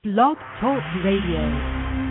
Blog Talk Radio.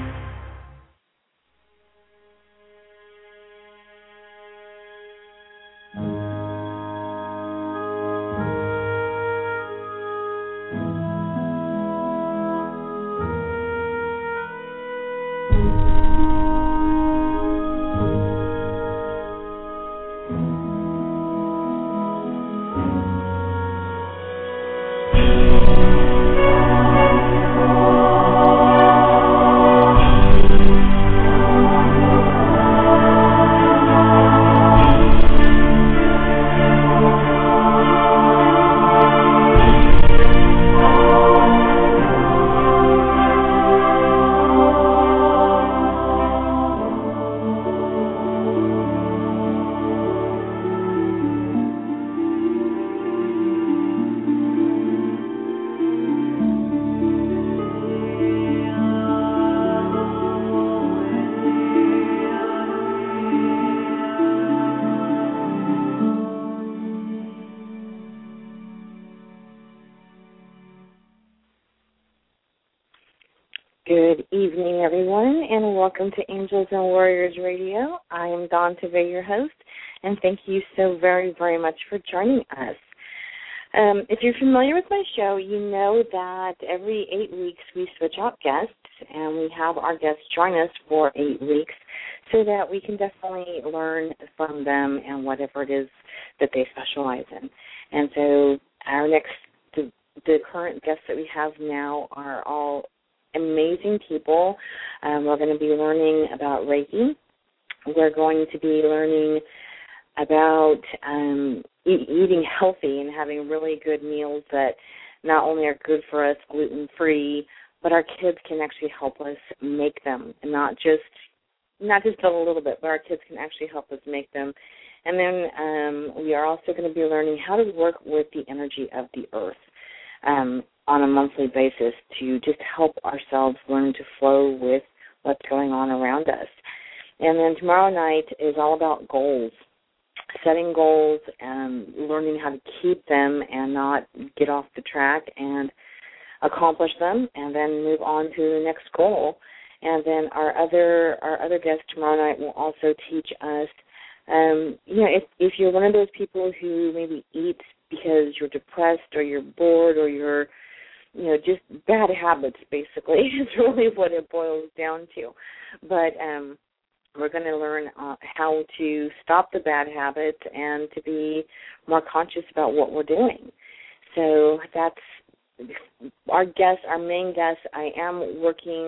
Good evening, everyone, and welcome to Angels and Warriors Radio. I am Dawn Tevay, your host, and thank you so very, very much for joining us. If you're familiar with my show, you know that every 8 weeks we switch out guests, and we have our guests join us for 8 weeks so that we can definitely learn from them and whatever it is that they specialize in. And so the current guests that we have now are all amazing people. We're going to be learning about Reiki. We're going to be learning about eating healthy and having really good meals that not only are good for us, gluten-free, but our kids can actually help us make them, not just a little bit, but our kids can actually help us make them. And then we are also going to be learning how to work with the energy of the earth on a monthly basis to just help ourselves learn to flow with what's going on around us. And then tomorrow night is all about goals, setting goals and learning how to keep them and not get off the track and accomplish them and then move on to the next goal. And then our other guest tomorrow night will also teach us, if you're one of those people who maybe eats because you're depressed or you're bored or you're just bad habits, basically, is really what it boils down to. But we're going to learn how to stop the bad habits and to be more conscious about what we're doing. So that's our main guest. I am working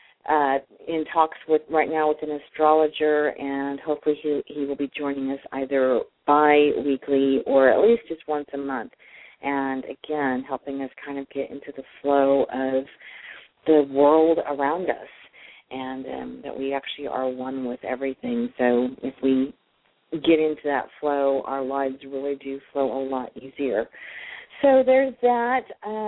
in talks right now with an astrologer, and hopefully he will be joining us either bi-weekly or at least just once a month. And, again, helping us kind of get into the flow of the world around us and that we actually are one with everything. So if we get into that flow, our lives really do flow a lot easier. So there's that.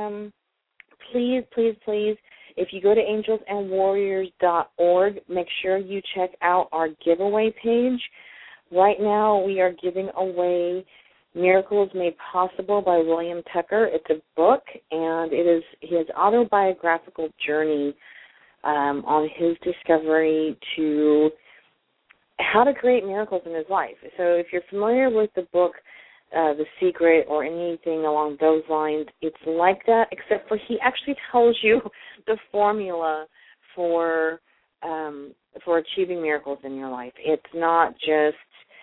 Please, please, please, if you go to angelsandwarriors.org, make sure you check out our giveaway page. Right now we are giving away Miracles Made Possible by William Tucker. It's a book, and it is his autobiographical journey on his discovery to how to create miracles in his life. So if you're familiar with the book The Secret or anything along those lines, it's like that, except for he actually tells you the formula for achieving miracles in your life. It's not just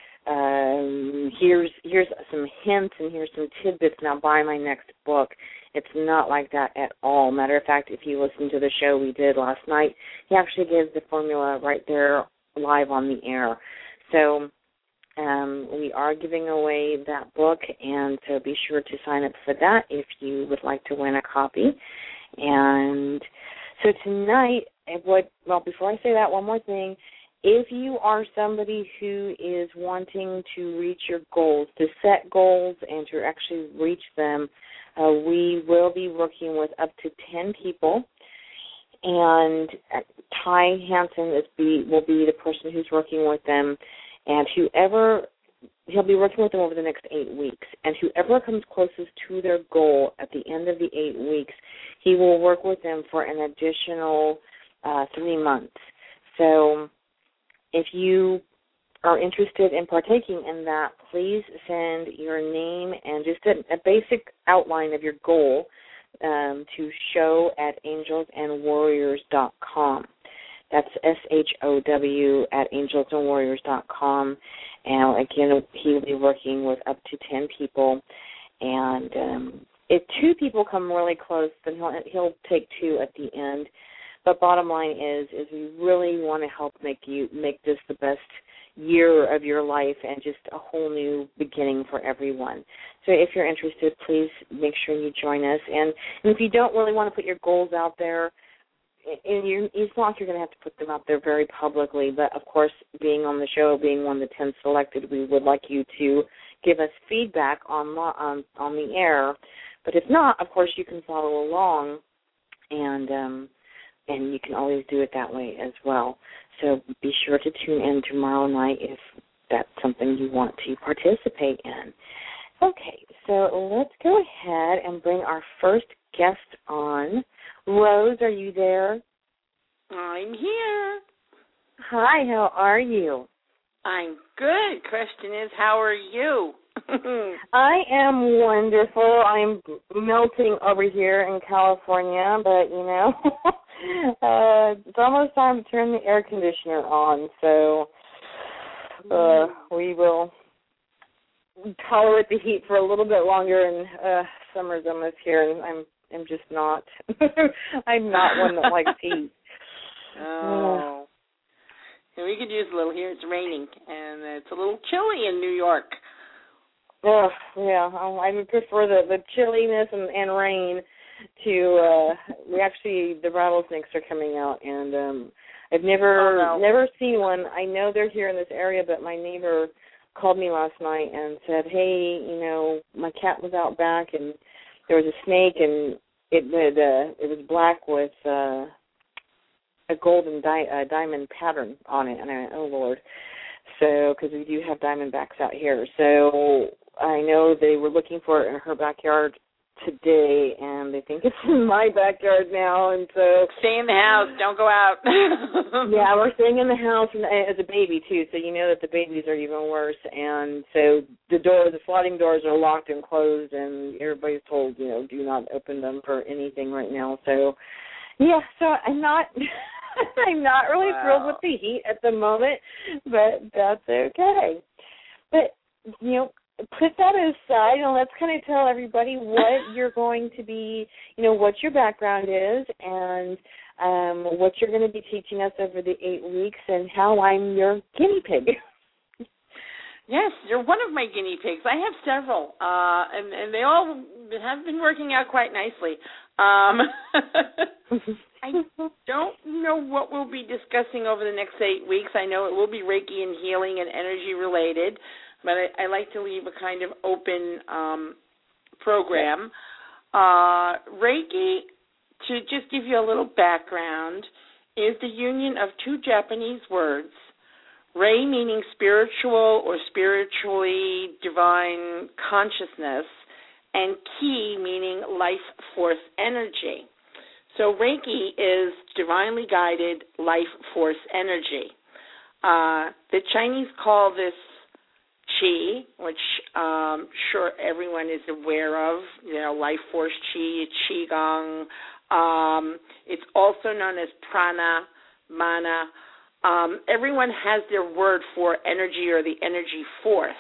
here's some hints and here's some tidbits, now buy my next book. It's not like that at all. Matter of fact, if you listen to the show we did last night, he actually gives the formula right there live on the air. So we are giving away that book, and so be sure to sign up for that if you would like to win a copy. And so tonight, before I say that, one more thing. If you are somebody who is wanting to reach your goals, to set goals and to actually reach them, we will be working with up to 10 people. And Ty Hansen will be the person who's working with them. And whoever he'll be working with them over the next 8 weeks. And whoever comes closest to their goal at the end of the 8 weeks, he will work with them for an additional 3 months. So if you are interested in partaking in that, please send your name and just a basic outline of your goal to show@angelsandwarriors.com. That's SHOW@angelsandwarriors.com. And again, he will be working with up to 10 people. And if 2 people come really close, then he'll take 2 at the end. But bottom line is we really want to help make this the best year of your life and just a whole new beginning for everyone. So if you're interested, please make sure you join us. And if you don't really want to put your goals out there, it's not like you're going to have to put them out there very publicly, but of course, being on the show, being one of the 10 selected, we would like you to give us feedback on the air. But if not, of course, you can follow along, and you can always do it that way as well. So be sure to tune in tomorrow night if that's something you want to participate in. Okay, so let's go ahead and bring our first guest on. Rose, are you there? I'm here. Hi, how are you? I'm good. Question is, how are you? I am wonderful. I'm melting over here in California, but, it's almost time to turn the air conditioner on, so we will tolerate the heat for a little bit longer, and summer's almost here, and I'm just not. I'm not one that likes heat. Oh. We could use a little here. It's raining, and it's a little chilly in New York. Oh, yeah. I would prefer the chilliness and rain to, the rattlesnakes are coming out, and I've never seen one. I know they're here in this area, but my neighbor called me last night and said, hey, my cat was out back, and there was a snake, and it was black with a golden diamond pattern on it. And I went, oh, Lord. So, because we do have diamondbacks out here. So I know they were looking for it in her backyard today, and they think it's in my backyard now. And so stay in the house. Don't go out. Yeah, we're staying in the house and as a baby, too, so you know that the babies are even worse. And so the sliding doors are locked and closed, and everybody's told, do not open them for anything right now. So, yeah, so I'm not I'm not really thrilled with the heat at the moment, but that's okay. But, put that aside and let's kind of tell everybody what you're going to be, what your background is and what you're going to be teaching us over the 8 weeks and how I'm your guinea pig. Yes, you're one of my guinea pigs. I have several, and they all have been working out quite nicely. I don't know what we'll be discussing over the next 8 weeks. I know it will be Reiki and healing and energy related, but I like to leave a kind of open program. Reiki, to just give you a little background, is the union of 2 Japanese words, Rei meaning spiritual or spiritually divine consciousness, and Ki meaning life force energy. So Reiki is divinely guided life force energy. The Chinese call this Qi, which sure everyone is aware of, life force Qi, Qigong. It's also known as prana, mana. Everyone has their word for energy or the energy force.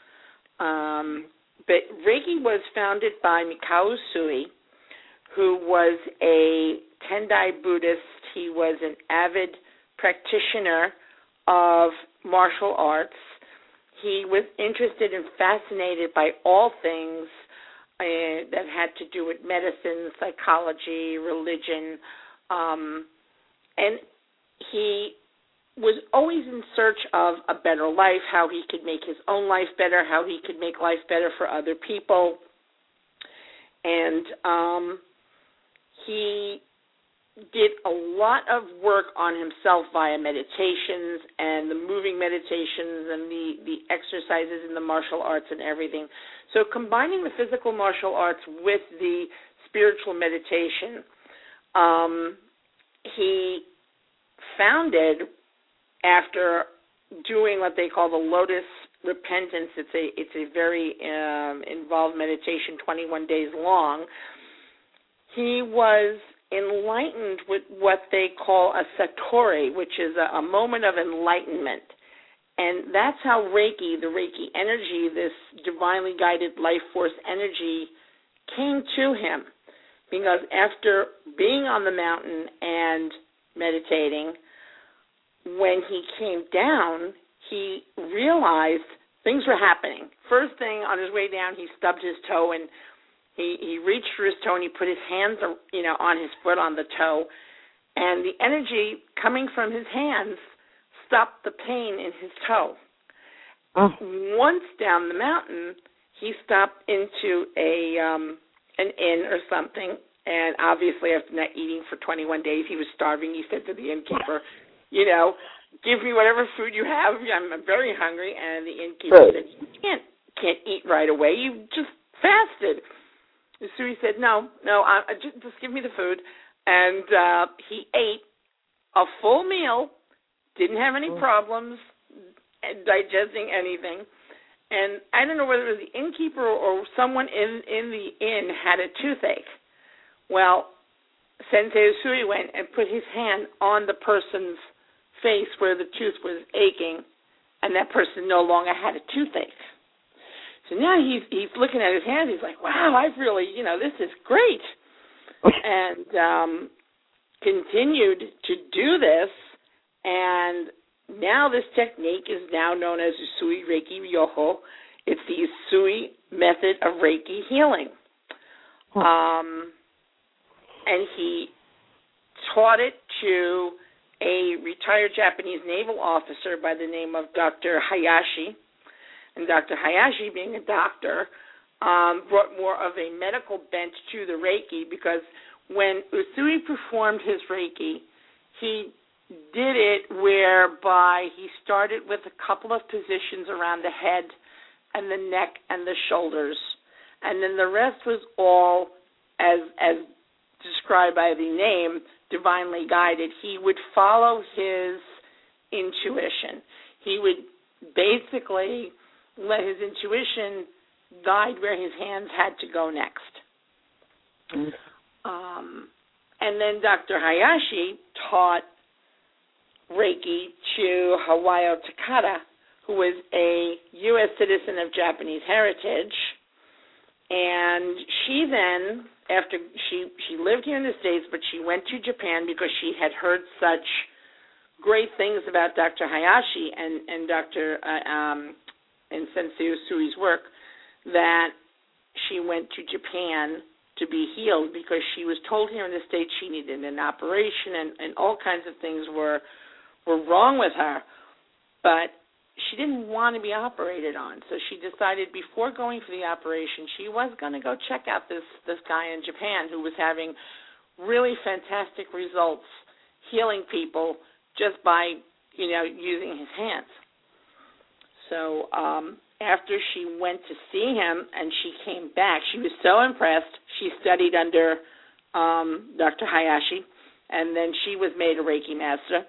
But Reiki was founded by Mikao Usui, who was a Tendai Buddhist. He was an avid practitioner of martial arts. He was interested and fascinated by all things that had to do with medicine, psychology, religion, and he was always in search of a better life, how he could make his own life better, how he could make life better for other people. And he did a lot of work on himself via meditations and the moving meditations and the exercises in the martial arts and everything. So combining the physical martial arts with the spiritual meditation, he founded, after doing what they call the Lotus Repentance, it's a very involved meditation, 21 days long. He was enlightened with what they call a satori, which is a moment of enlightenment. And that's how Reiki, the Reiki energy, this divinely guided life force energy, came to him. Because after being on the mountain and meditating, when he came down, he realized things were happening. First thing, on his way down, he stubbed his toe, and he reached for his toe, and he put his hands, on his foot, on the toe, and the energy coming from his hands stopped the pain in his toe. Oh. Once down the mountain, he stopped into an inn or something, and obviously after not eating for 21 days, he was starving. He said to the innkeeper, give me whatever food you have. I'm very hungry. And the innkeeper said, you can't eat right away. You just fasted. So he said, no, just give me the food. And he ate a full meal, didn't have any problems digesting anything. And I don't know whether it was the innkeeper or someone in the inn had a toothache. Well, Sensei Usui went and put his hand on the person's face where the tooth was aching, and that person no longer had a toothache. So now he's looking at his hands. He's like, wow, I've really, this is great. And continued to do this, and now this technique is now known as Usui Reiki Ryoho. It's the Usui method of Reiki healing. And he taught it to a retired Japanese naval officer by the name of Dr. Hayashi. And Dr. Hayashi, being a doctor, brought more of a medical bent to the Reiki, because when Usui performed his Reiki, he did it whereby he started with a couple of positions around the head and the neck and the shoulders, and then the rest was all, as described by the name, divinely guided. He would follow his intuition. He would basically let his intuition guide where his hands had to go next. And then Dr. Hayashi taught Reiki to Hawayo Takada, who was a U.S. citizen of Japanese heritage. And she then, after she lived here in the States, but she went to Japan because she had heard such great things about Dr. Hayashi and Dr. and Sensei Usui's work, that she went to Japan to be healed, because she was told here in the States she needed an operation, and all kinds of things were wrong with her. But she didn't want to be operated on, so she decided before going for the operation she was going to go check out this guy in Japan who was having really fantastic results healing people just by using his hands. So after she went to see him and she came back, she was so impressed. She studied under Dr. Hayashi, and then she was made a Reiki master.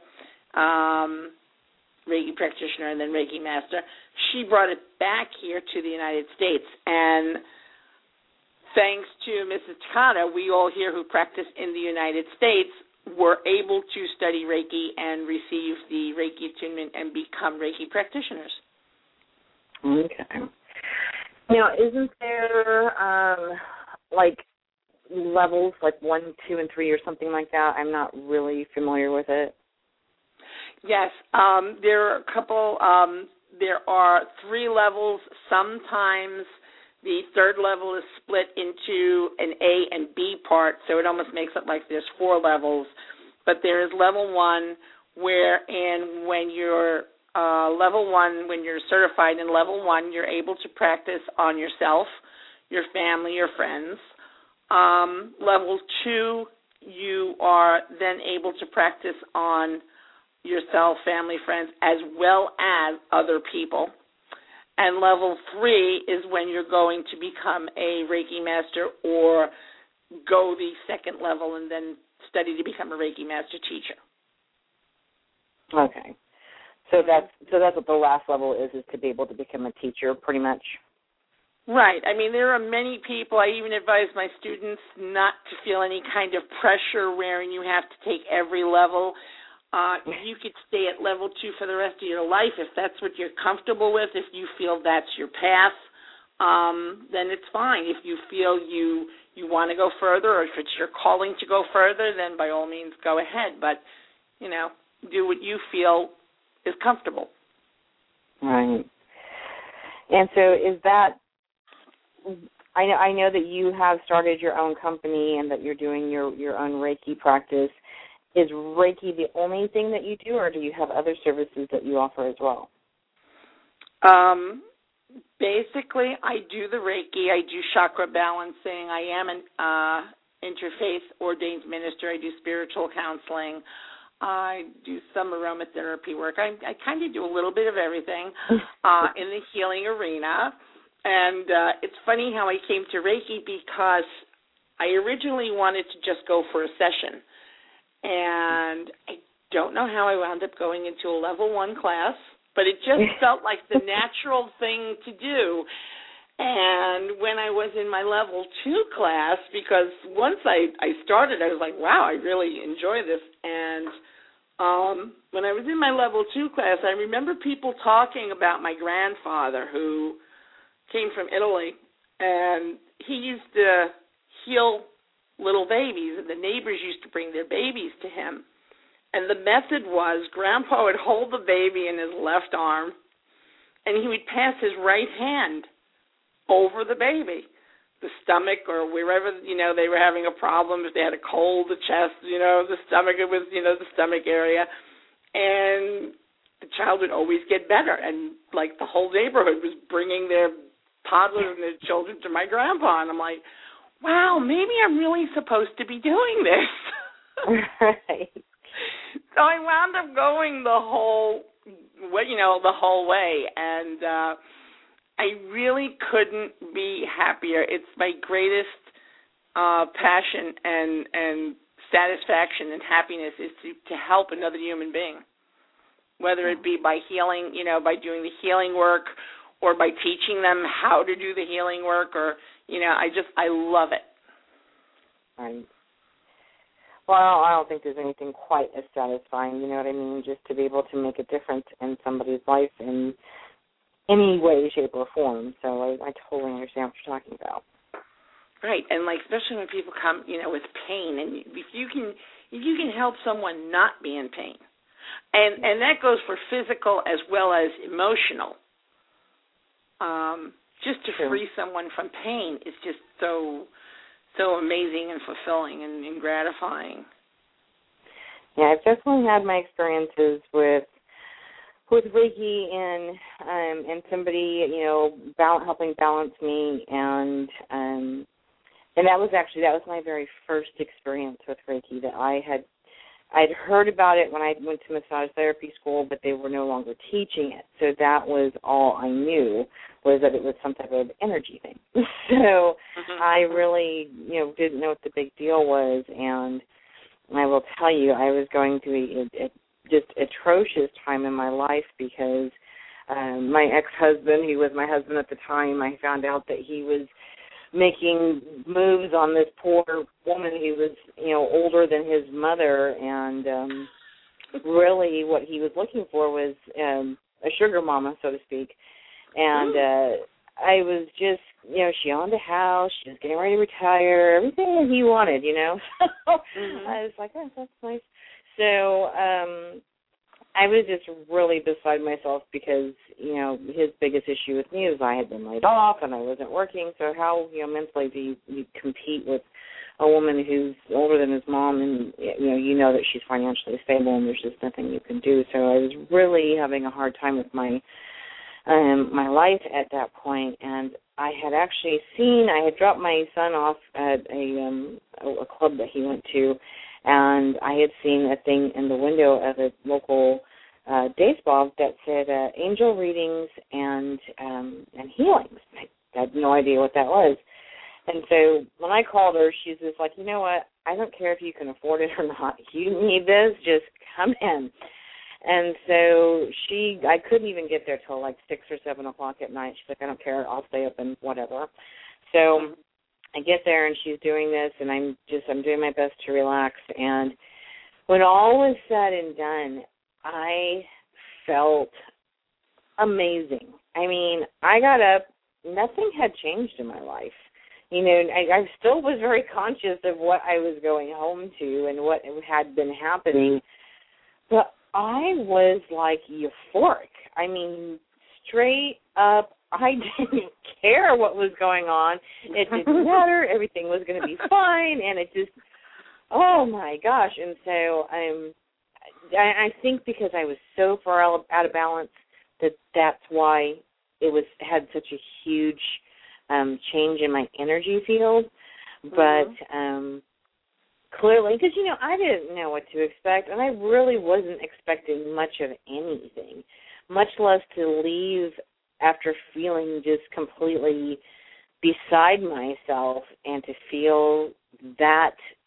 Reiki practitioner and then Reiki master. She brought it back here to the United States, and thanks to Mrs. Takada, we all here who practice in the United States were able to study Reiki and receive the Reiki attunement and become Reiki practitioners. Okay. Now, isn't there levels, like 1, 2, and 3 or something like that? I'm not really familiar with it. Yes, there are a couple. There are 3 levels. Sometimes the 3rd level is split into an A and B part, so it almost makes it like there's 4 levels. But there is level 1, wherein when you're level 1, when you're certified in level 1, you're able to practice on yourself, your family, your friends. Level 2 you are then able to practice on yourself, family, friends, as well as other people. And level 3 is when you're going to become a Reiki master or go the second level and then study to become a Reiki master teacher. Okay. So that's what the last level is to be able to become a teacher, pretty much. Right. I mean, there are many people. I even advise my students not to feel any kind of pressure wherein you have to take every level. You could stay at level 2 for the rest of your life if that's what you're comfortable with. If you feel that's your path, then it's fine. If you feel you want to go further, or if it's your calling to go further, then by all means go ahead. But, do what you feel is comfortable. Right. And so is that, I know that you have started your own company and that you're doing your own Reiki practice. Is Reiki the only thing that you do, or do you have other services that you offer as well? Basically, I do the Reiki. I do chakra balancing. I am an interfaith ordained minister. I do spiritual counseling. I do some aromatherapy work. I kind of do a little bit of everything in the healing arena. And it's funny how I came to Reiki because I originally wanted to just go for a session. And I don't know how I wound up going into a level 1 class, but it just felt like the natural thing to do. And when I was in my level 2 class, because once I started, I was like, wow, I really enjoy this. And when I was in my level 2 class, I remember people talking about my grandfather who came from Italy, and he used to heal little babies, and the neighbors used to bring their babies to him. And the method was Grandpa would hold the baby in his left arm, and he would pass his right hand over the baby, the stomach, or wherever, they were having a problem. If they had a cold, the chest, the stomach, it was, the stomach area. And the child would always get better. And, the whole neighborhood was bringing their toddlers and their children to my grandpa. And I'm like, wow, maybe I'm really supposed to be doing this. Right. So I wound up going the whole way, and I really couldn't be happier. It's my greatest passion and satisfaction and happiness is to help another human being, whether it be by healing, by doing the healing work, or by teaching them how to do the healing work, or, I love it. Right. Well, I don't think there's anything quite as satisfying, you know what I mean, just to be able to make a difference in somebody's life in any way, shape, or form. So I totally understand what you're talking about. Right, and especially when people come, with pain, and if you can help someone not be in pain, and that goes for physical as well as emotional. Just to free someone from pain is just so amazing and fulfilling and gratifying. Yeah, I've definitely had my experiences with Reiki and somebody, helping balance me, and that was my very first experience with Reiki. That I'd heard about it when I went to massage therapy school, but they were no longer teaching it. So that was all I knew, was that it was some type of energy thing. So I really, didn't know what the big deal was. And I will tell you, I was going through a just atrocious time in my life because my ex-husband, who was my husband at the time, I found out that he was making moves on this poor woman who was, older than his mother, and really what he was looking for was a sugar mama, so to speak. And I was just, she owned a house, she was getting ready to retire, everything that he wanted, So I was like, oh, that's nice. So I was just really beside myself because, his biggest issue with me is I had been laid off and I wasn't working. So how, mentally do you compete with a woman who's older than his mom and, that she's financially stable and there's just nothing you can do. So I was really having a hard time with my life at that point. And I had actually I had dropped my son off at a club that he went to, and I had seen a thing in the window of a local day spa that said angel readings and healings. I had no idea what that was. And so when I called her, she's just like, you know what, I don't care if you can afford it or not. You need this, just come in. And so I couldn't even get there till like 6 or 7 o'clock at night. She's like, I don't care, I'll stay up and whatever. So I get there and she's doing this, and I'm doing my best to relax. And when all was said and done, I felt amazing. I mean, I got up, nothing had changed in my life. You know, I still was very conscious of what I was going home to and what had been happening, but I was like euphoric. I mean, straight up, I didn't care what was going on. It didn't matter. Everything was going to be fine, and it just, oh my gosh. And so I think because I was so far out of balance that's why it had such a huge change in my energy field. But clearly, because, you know, I didn't know what to expect, and I really wasn't expecting much of anything, much less to leave after feeling just completely beside myself and to feel that,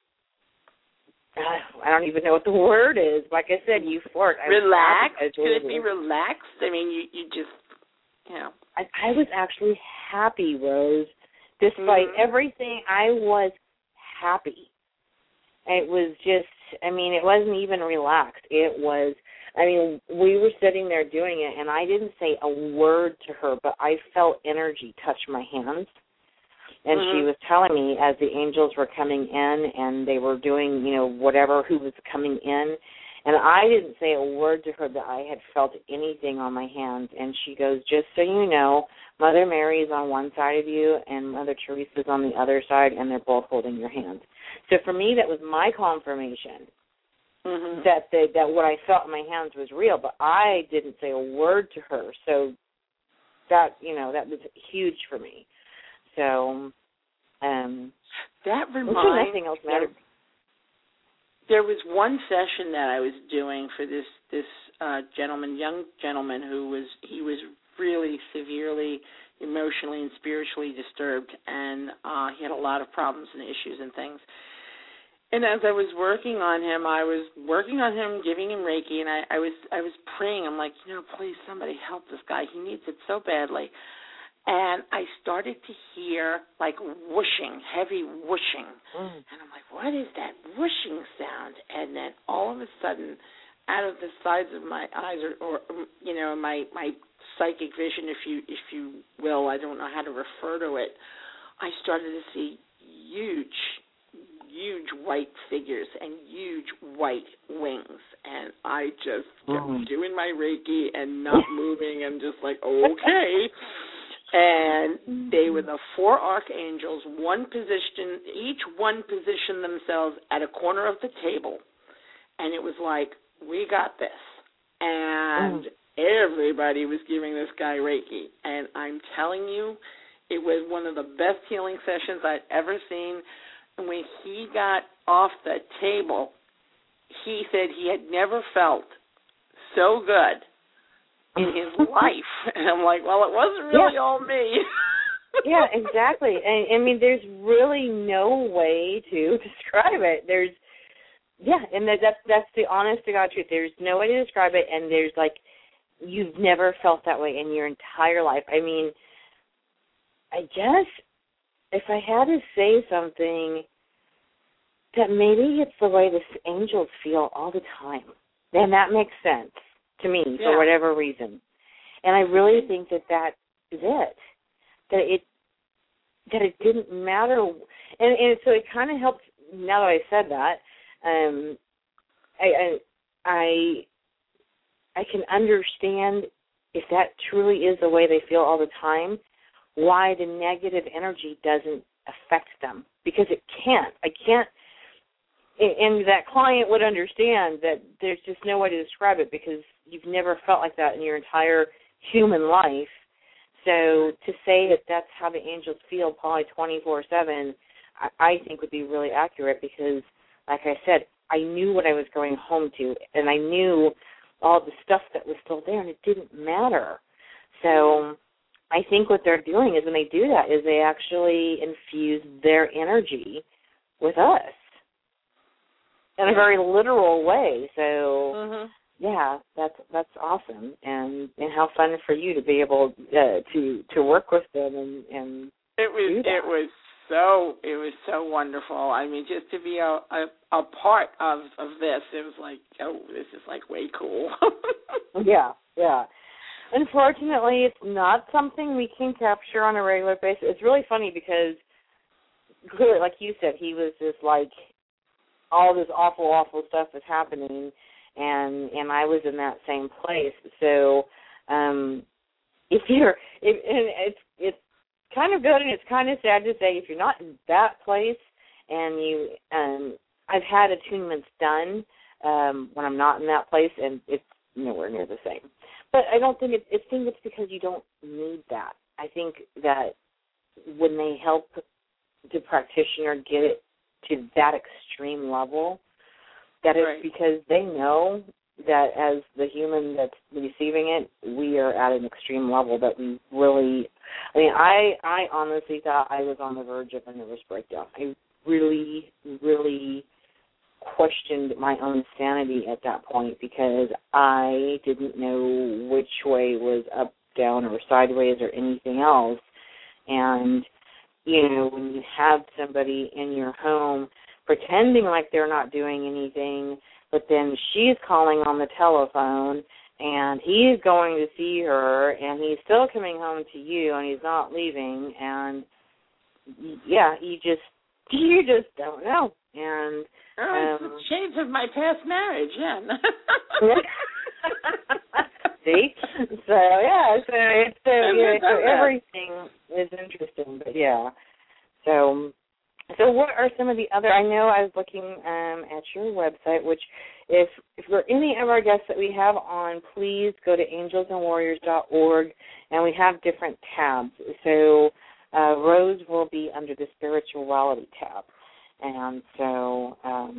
I don't even know what the word is. Like I said, euphoric. Relaxed? Could it be relaxed? I mean, you just, you know. I was actually happy, Rose. Despite everything, I was happy. It was just, I mean, it wasn't even relaxed. It was, I mean, we were sitting there doing it, and I didn't say a word to her, but I felt energy touch my hands. And she was telling me as the angels were coming in and they were doing, you know, whatever, who was coming in. And I didn't say a word to her that I had felt anything on my hands. And she goes, just so you know, Mother Mary is on one side of you and Mother Teresa is on the other side, and they're both holding your hands. So for me, that was my confirmation that what I felt in my hands was real, but I didn't say a word to her. So that, you know, that was huge for me. So that reminds nothing else mattered. There was one session that I was doing for this young gentleman who was really severely emotionally and spiritually disturbed, and he had a lot of problems and issues and things. And as I was working on him, giving him Reiki, and I was praying. I'm like, you know, please somebody help this guy. He needs it so badly. And I started to hear, like, whooshing, heavy whooshing. And I'm like, what is that whooshing sound? And then all of a sudden, out of the sides of my eyes, or you know, my psychic vision, if you will, I don't know how to refer to it, I started to see huge white figures and huge white wings. And I just kept doing my Reiki and not moving and just like, okay. And they were the 4 archangels, each one positioned themselves at a corner of the table. And it was like, we got this. And everybody was giving this guy Reiki. And I'm telling you, it was one of the best healing sessions I'd ever seen. And when he got off the table, he said he had never felt so good in his life. And I'm like, well, it wasn't really all me. Yeah, exactly. I mean, there's really no way to describe it. And that's the honest to God truth. There's no way to describe it, and there's like, you've never felt that way in your entire life. I mean, I guess if I had to say something, that maybe it's the way the angels feel all the time. And that makes sense to me for whatever reason. And I really think that is it. That it didn't matter. And so it kind of helps, now that I said that, I can understand if that truly is the way they feel all the time, why the negative energy doesn't affect them. Because it can't. And that client would understand that there's just no way to describe it because you've never felt like that in your entire human life. So to say that that's how the angels feel probably 24/7, I think would be really accurate because, like I said, I knew what I was going home to, and I knew all the stuff that was still there, and it didn't matter. So I think what they're doing is when they do that is they actually infuse their energy with us in a very literal way. So, yeah, that's awesome, and how fun for you to be able to work with them and it was so wonderful. I mean, just to be a part of this, it was like, oh, this is like way cool. Yeah. Unfortunately, it's not something we can capture on a regular basis. It's really funny because, clearly, like you said, he was just like, all this awful stuff is happening, and I was in that same place. So, it's kind of good and it's kind of sad to say, if you're not in that place, and you, I've had attunements done when I'm not in that place, and it's nowhere near the same. But I don't think it's because you don't need that. I think that when they help the practitioner get it to that extreme level, that it's because they know that as the human that's receiving it, we are at an extreme level that we really, I honestly thought I was on the verge of a nervous breakdown. I really, really questioned my own sanity at that point because I didn't know which way was up, down, or sideways or anything else. And, when you have somebody in your home pretending like they're not doing anything, but then she's calling on the telephone and he's going to see her and he's still coming home to you and he's not leaving, and you just don't know. And shades of my past marriage, yeah. See? So everything is interesting, but yeah. So what are some of the other, I know I was looking at your website, which if there are any of our guests that we have on, please go to angelsandwarriors.org, and we have different tabs. So Rose will be under the spirituality tab. And so,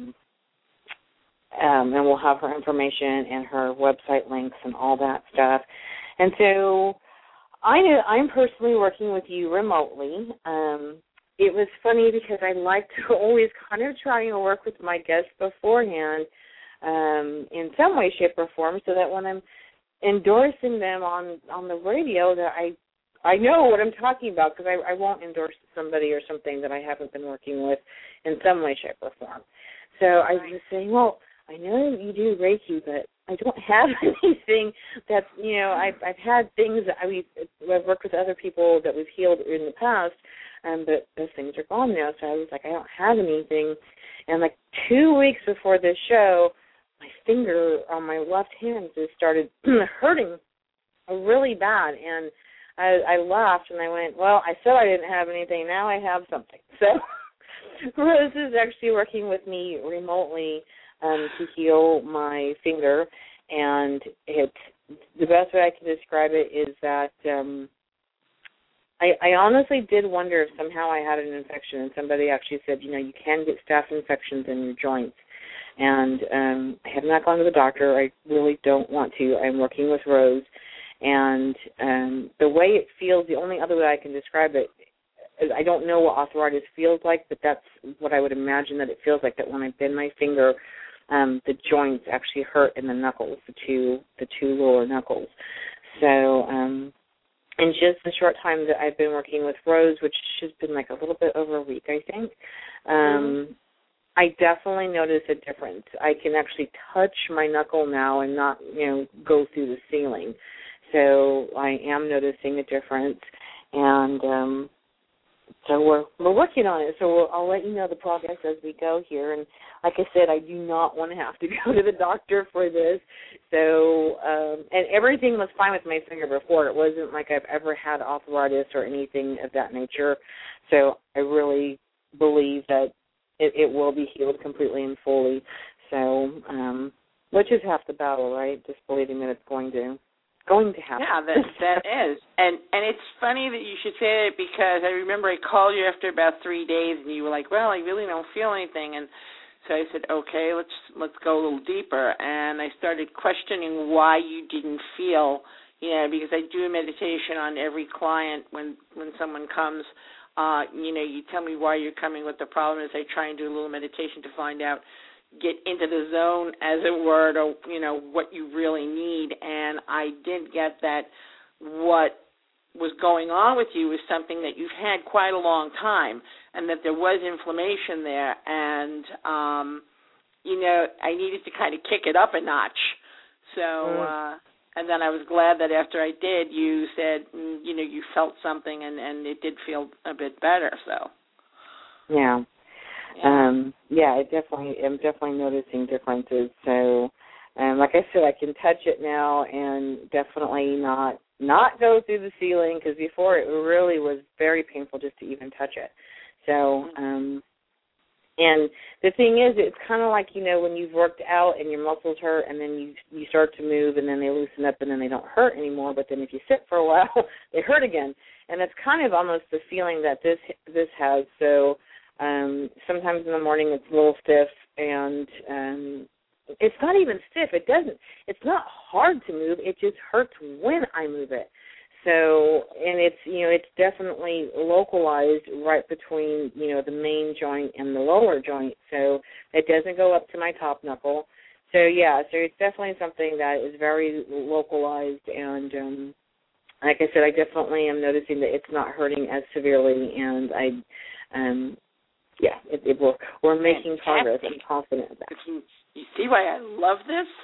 and we'll have her information and her website links and all that stuff. And so I'm personally working with you remotely. It was funny because I like to always kind of try and work with my guests beforehand in some way, shape, or form, so that when I'm endorsing them on the radio, that I know what I'm talking about, because I won't endorse somebody or something that I haven't been working with in some way, shape, or form. So I was just saying, well, I know you do Reiki, but I don't have anything that's, I've had things that I've worked with other people that we've healed in the past, but those things are gone now. So I was like, I don't have anything. And like 2 weeks before this show, my finger on my left hand just started hurting really bad. And I laughed and I went, well, I said I didn't have anything. Now I have something. So Rose is actually working with me remotely to heal my finger. And the best way I can describe it is that I honestly did wonder if somehow I had an infection. And somebody actually said, you can get staph infections in your joints. And I have not gone to the doctor. I really don't want to. I'm working with Rose. And the way it feels, the only other way I can describe it is, I don't know what arthritis feels like, but that's what I would imagine that it feels like, that when I bend my finger, the joints actually hurt in the knuckles, the two lower knuckles. So in just the short time that I've been working with Rose, which has been like a little bit over a week, I think, I definitely notice a difference. I can actually touch my knuckle now and not, go through the ceiling. So I am noticing a difference, and so we're working on it. So I'll let you know the progress as we go here. And like I said, I do not want to have to go to the doctor for this. So and everything was fine with my finger before. It wasn't like I've ever had arthritis or anything of that nature. So I really believe that it will be healed completely and fully. So which is half the battle, right? Just believing that it's going to. going to happen. Yeah, that is. And it's funny that you should say that, because I remember I called you after about 3 days, and you were like, well, I really don't feel anything. And so I said, okay, let's go a little deeper. And I started questioning why you didn't feel, because I do a meditation on every client when someone comes. You tell me why you're coming, what the problem is. I try and do a little meditation to find out, get into the zone, as it were, or, what you really need. And I did get that what was going on with you was something that you've had quite a long time, and that there was inflammation there. And, I needed to kind of kick it up a notch. So, and then I was glad that after I did, you said, you felt something, and it did feel a bit better. So, yeah. I'm definitely noticing differences. So, like I said, I can touch it now, and definitely not go through the ceiling, because before it really was very painful just to even touch it. So, and the thing is, it's kind of like, when you've worked out and your muscles hurt, and then you start to move, and then they loosen up, and then they don't hurt anymore. But then if you sit for a while, they hurt again. And that's kind of almost the feeling that this has. So, sometimes in the morning it's a little stiff, and it's not even stiff. It's not hard to move. It just hurts when I move it. So, and it's definitely localized right between, the main joint and the lower joint. So it doesn't go up to my top knuckle. So yeah, so it's definitely something that is very localized, and like I said, I definitely am noticing that it's not hurting as severely, and it will. We're making progress. I'm confident of that. You see why I love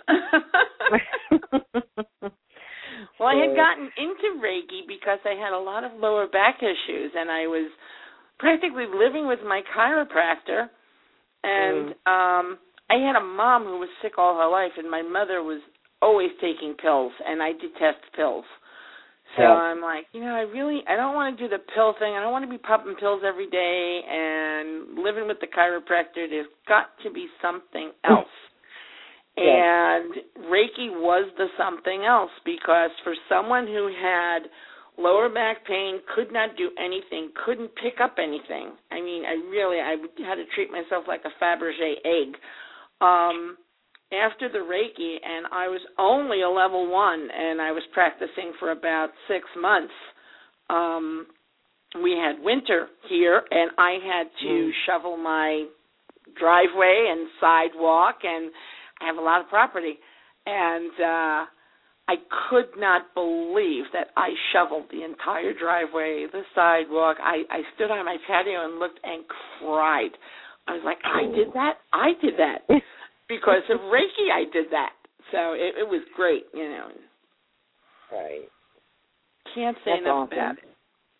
this? Well, I had gotten into Reiki because I had a lot of lower back issues, and I was practically living with my chiropractor, and I had a mom who was sick all her life, and my mother was always taking pills, and I detest pills. So I'm like, I don't want to do the pill thing. I don't want to be popping pills every day and living with the chiropractor. There's got to be something else. And Reiki was the something else, because for someone who had lower back pain, could not do anything, couldn't pick up anything. I mean, I had to treat myself like a Fabergé egg. After the Reiki, and I was only a level 1, and I was practicing for about 6 months. We had winter here, and I had to shovel my driveway and sidewalk, and I have a lot of property. And I could not believe that I shoveled the entire driveway, the sidewalk. I stood on my patio and looked and cried. I was like, I did that? I did that. Because of Reiki, I did that. So it was great, Right. Can't say enough about it.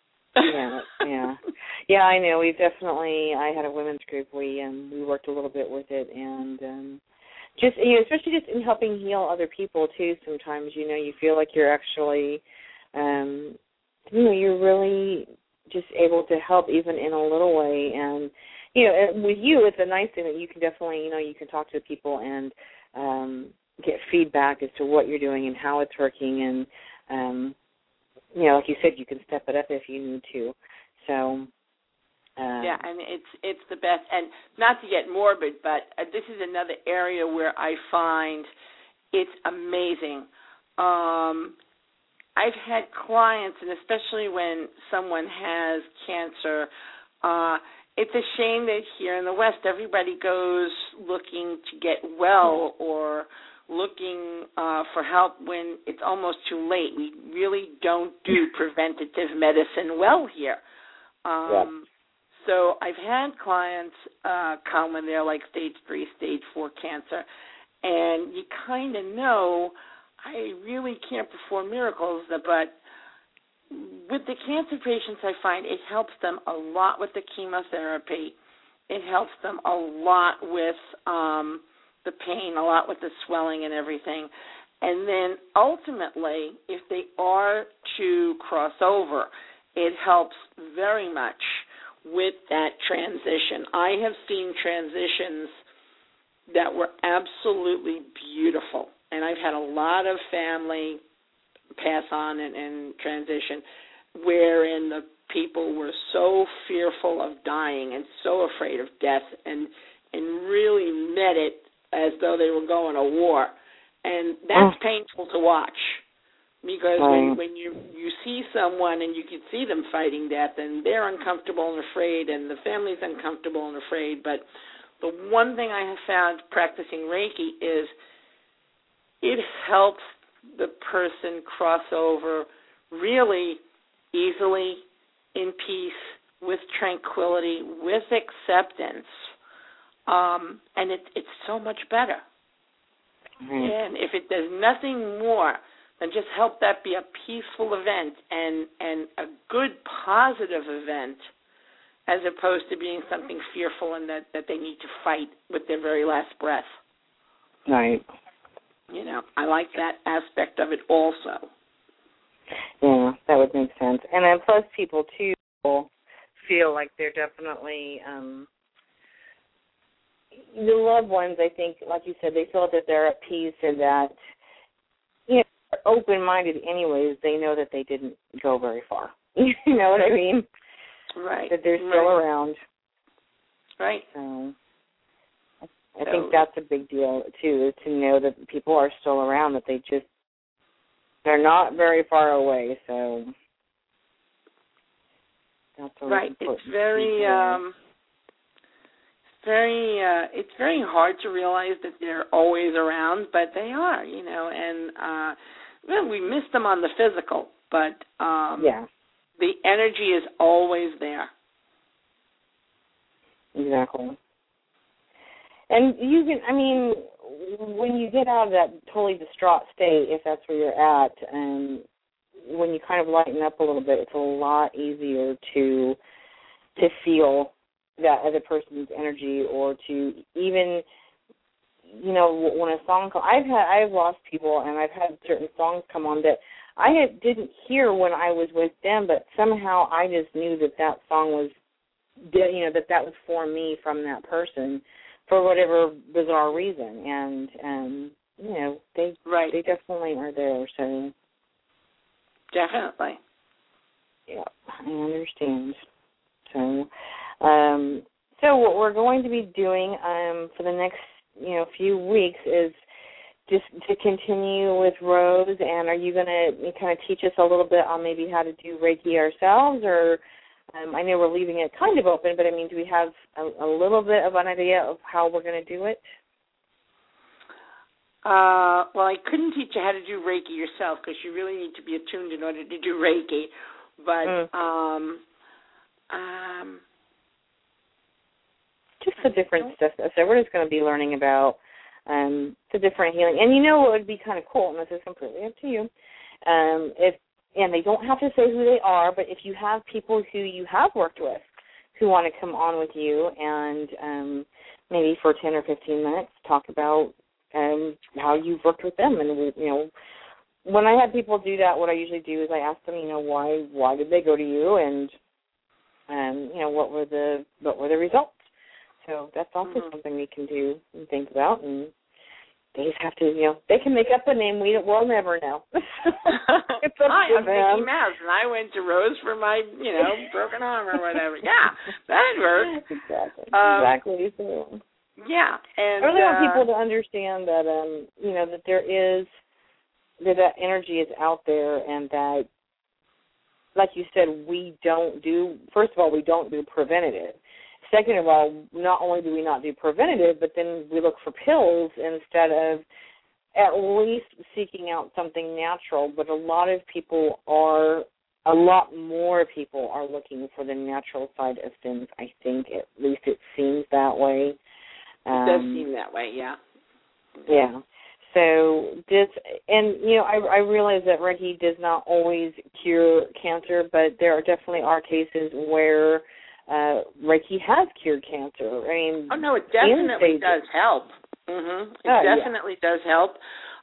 Yeah, I know. I had a women's group. We worked a little bit with it, and just, especially just in helping heal other people, too, sometimes, you feel like you're actually, you're really just able to help even in a little way. And, with you, it's a nice thing that you can definitely, you can talk to people and get feedback as to what you're doing and how it's working. And, like you said, you can step it up if you need to. So, yeah, and it's the best. And not to get morbid, but this is another area where I find it's amazing. I've had clients, and especially when someone has cancer, it's a shame that here in the West everybody goes looking to get well or looking for help when it's almost too late. We really don't do preventative medicine well here. So I've had clients come when they're like stage 3, stage 4 cancer, and you kind of know I really can't perform miracles, but with the cancer patients, I find it helps them a lot with the chemotherapy. It helps them a lot with the pain, a lot with the swelling and everything. And then ultimately, if they are to cross over, it helps very much with that transition. I have seen transitions that were absolutely beautiful. And I've had a lot of family pass on and transition, wherein the people were so fearful of dying and so afraid of death and really met it as though they were going to war. And that's painful to watch, because when you see someone and you can see them fighting death, and they're uncomfortable and afraid, and the family's uncomfortable and afraid. But the one thing I have found practicing Reiki is it helps the person cross over really easily, in peace, with tranquility, with acceptance, and it's so much better. And if it does nothing more than just help that be a peaceful event and a good, positive event, as opposed to being something fearful and that they need to fight with their very last breath. Right. You know, I like that aspect of it also. Yeah, that would make sense. And then plus people, too, feel like they're definitely, the loved ones, I think, like you said, they feel that they're at peace and that, you know, they're open-minded anyways. They know that they didn't go very far. You know what I mean? Right. That they're still around. Right. So I think that's a big deal, too, is to know that people are still around, that they're not very far away, so that's a right. It's it's very hard to realize that they're always around, but they are, you know, and well, we miss them on the physical, but the energy is always there. Exactly. And you can, I mean, when you get out of that totally distraught state, if that's where you're at, and when you kind of lighten up a little bit, it's a lot easier to feel that other person's energy, or to even, you know, when a song comes. I've lost people, and I've had certain songs come on that I didn't hear when I was with them, but somehow I just knew that song was, you know, that was for me from that person, for whatever bizarre reason, and you know, they definitely are there. So definitely, yeah, I understand. So, so what we're going to be doing for the next, you know, few weeks is just to continue with Rose. And are you going to kind of teach us a little bit on maybe how to do Reiki ourselves, or I know we're leaving it kind of open, but I mean, do we have a little bit of an idea of how we're going to do it? Well, I couldn't teach you how to do Reiki yourself, because you really need to be attuned in order to do Reiki. But just the different stuff. So we're just going to be learning about the different healing. And you know what would be kind of cool, and this is completely up to you, and they don't have to say who they are, but if you have people who you have worked with who want to come on with you and maybe for 10 or 15 minutes talk about how you've worked with them. And, you know, when I have people do that, what I usually do is I ask them, you know, why did they go to you, and you know, what were the results. So that's also something we can do and think about, and they just have to, you know, they can make up a name. We'll never know. It's up Hi, to I'm Mickey Mouse, and I went to Rose for my, you know, broken arm or whatever. Yeah, that'd work. Exactly. So, yeah, and I really want people to understand that, you know, that there is, that energy is out there, and that, like you said, first of all, we don't do preventative. Second of all, not only do we not do preventative, but then we look for pills instead of at least seeking out something natural. But a lot more people are looking for the natural side of things, I think. At least it seems that way. It does seem that way, yeah. Yeah. So and you know, I realize that Reiki does not always cure cancer, but there definitely are cases where Reiki has cured cancer. I mean, no, it definitely does help. It definitely does help.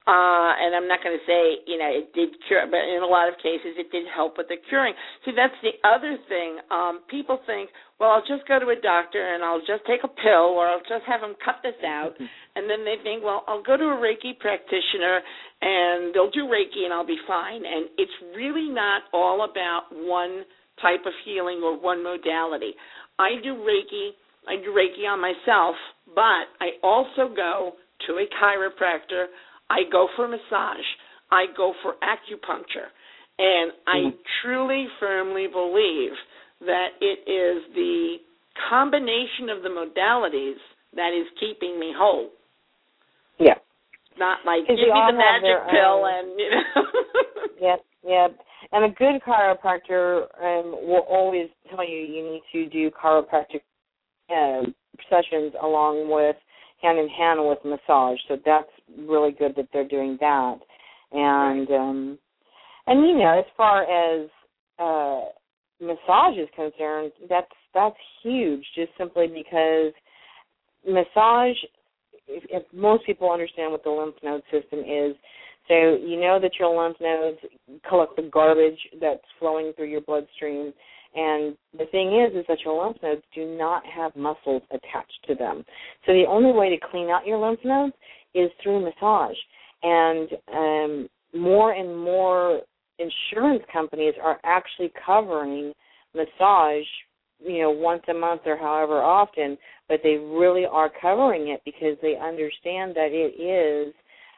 And I'm not going to say, it did cure, but in a lot of cases it did help with the curing. See, that's the other thing. People think, well, I'll just go to a doctor and I'll just take a pill, or I'll just have them cut this out. And then they think, well, I'll go to a Reiki practitioner and they'll do Reiki and I'll be fine. And it's really not all about one type of healing or one modality. I do Reiki on myself, but I also go to a chiropractor. I go for massage. I go for acupuncture. And I truly, firmly believe that it is the combination of the modalities that is keeping me whole. Yeah. Not like, give me the magic pill and, Yep. And a good chiropractor will always tell you need to do chiropractic sessions along with hand in hand with massage. So that's really good that they're doing that. And as far as massage is concerned, that's huge. Just simply because massage, if most people understand what the lymph node system is, so you know that your lymph nodes collect the garbage that's flowing through your bloodstream. And the thing is that your lymph nodes do not have muscles attached to them. So the only way to clean out your lymph nodes is through massage. And more and more insurance companies are actually covering massage, once a month or however often, but they really are covering it because they understand that it is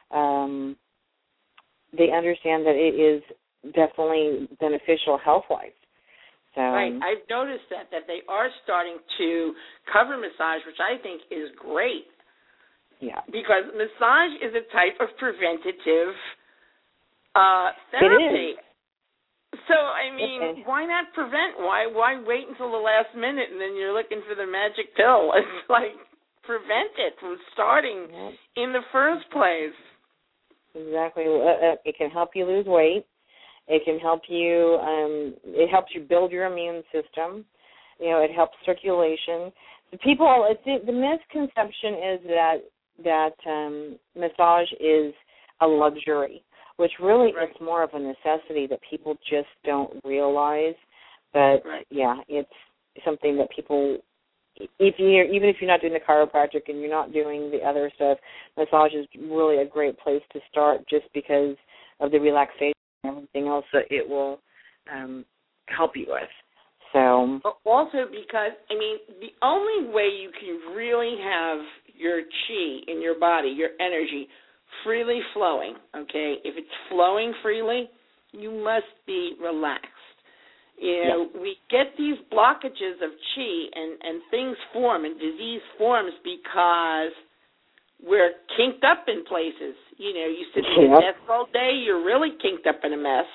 definitely beneficial health-wise. So, right. I've noticed that they are starting to cover massage, which I think is great. Yeah. Because massage is a type of preventative therapy. It is. So, why not prevent? Why wait until the last minute and then you're looking for the magic pill? It's like, prevent it from starting in the first place. Exactly. It can help you lose weight. It can help you. It helps you build your immune system. It helps circulation. The misconception is that massage is a luxury, which really it's more of a necessity that people just don't realize. But it's something that people, even if you're not doing the chiropractic and you're not doing the other stuff, massage is really a great place to start just because of the relaxation and everything else that it will help you with. So also because, the only way you can really have your chi in your body, your energy, freely flowing, okay? If it's flowing freely, you must be relaxed. We get these blockages of chi and things form and disease forms because we're kinked up in places. You sit at your desk all day, you're really kinked up in a mess.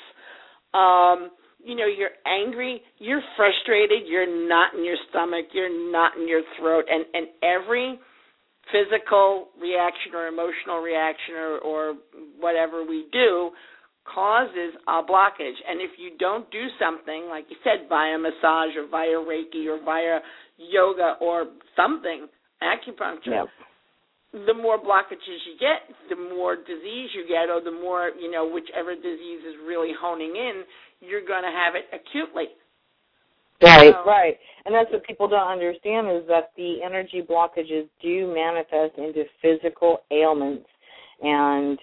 You're angry, you're frustrated, you're not in your stomach, you're not in your throat, and every physical reaction or emotional reaction or whatever we do causes a blockage. And if you don't do something, like you said, via massage or via Reiki or via yoga or something, acupuncture, the more blockages you get, the more disease you get, or the more, whichever disease is really honing in, you're going to have it acutely. Right. And that's what people don't understand is that the energy blockages do manifest into physical ailments. And,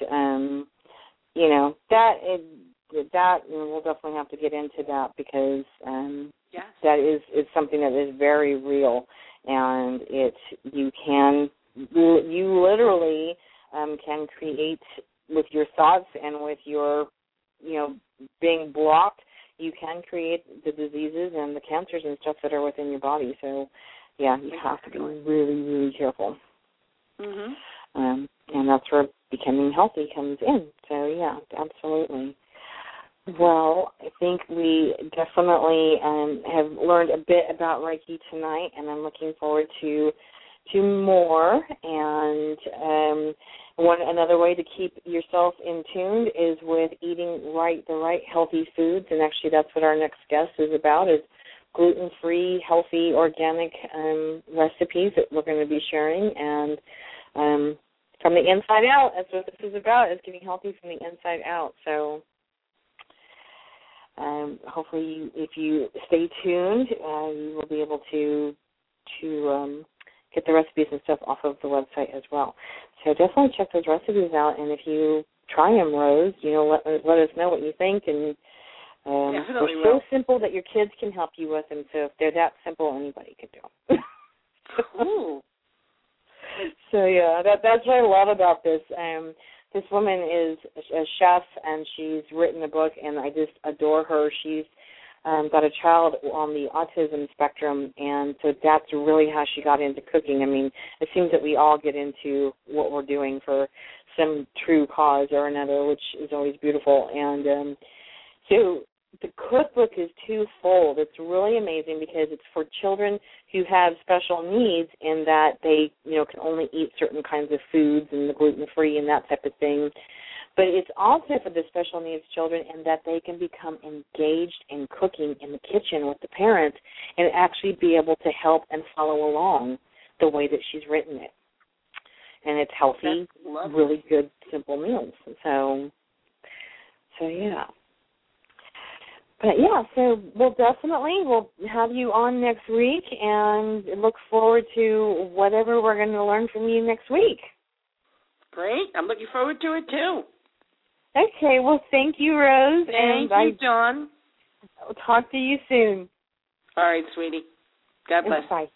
that we'll definitely have to get into that because that is something that is very real. And you literally can create with your thoughts and with your, being blocked, you can create the diseases and the cancers and stuff that are within your body. So, you have to be really, really careful. Mm-hmm. And that's where becoming healthy comes in. So, absolutely. Well, I think we definitely have learned a bit about Reiki tonight, and I'm looking forward to more. And another way to keep yourself in tune is with eating the right healthy foods. And actually, that's what our next guest is about: is gluten-free, healthy, organic recipes that we're going to be sharing. And from the inside out. That's what this is about, is getting healthy from the inside out. So hopefully if you stay tuned, you will be able to get the recipes and stuff off of the website as well. So definitely check those recipes out, and if you try them, Rose, let us know what you think. And they're so simple that your kids can help you with them. So if they're that simple, anybody can do them. Cool. So yeah, that's what I love about this. This woman is a chef, and she's written a book, and I just adore her. She's got a child on the autism spectrum, and so that's really how she got into cooking. I mean, it seems that we all get into what we're doing for some true cause or another, which is always beautiful. And so the cookbook is twofold. It's really amazing because it's for children who have special needs in that they, can only eat certain kinds of foods and the gluten-free and that type of thing. But it's also for the special needs children in that they can become engaged in cooking in the kitchen with the parents and actually be able to help and follow along the way that she's written it. And it's healthy, really good, simple meals. So yeah. But yeah, so we'll have you on next week, and look forward to whatever we're going to learn from you next week. Great. I'm looking forward to it, too. Okay. Well, thank you, Rose. Thank you, Dawn. I'll talk to you soon. All right, sweetie. God bless. Bye.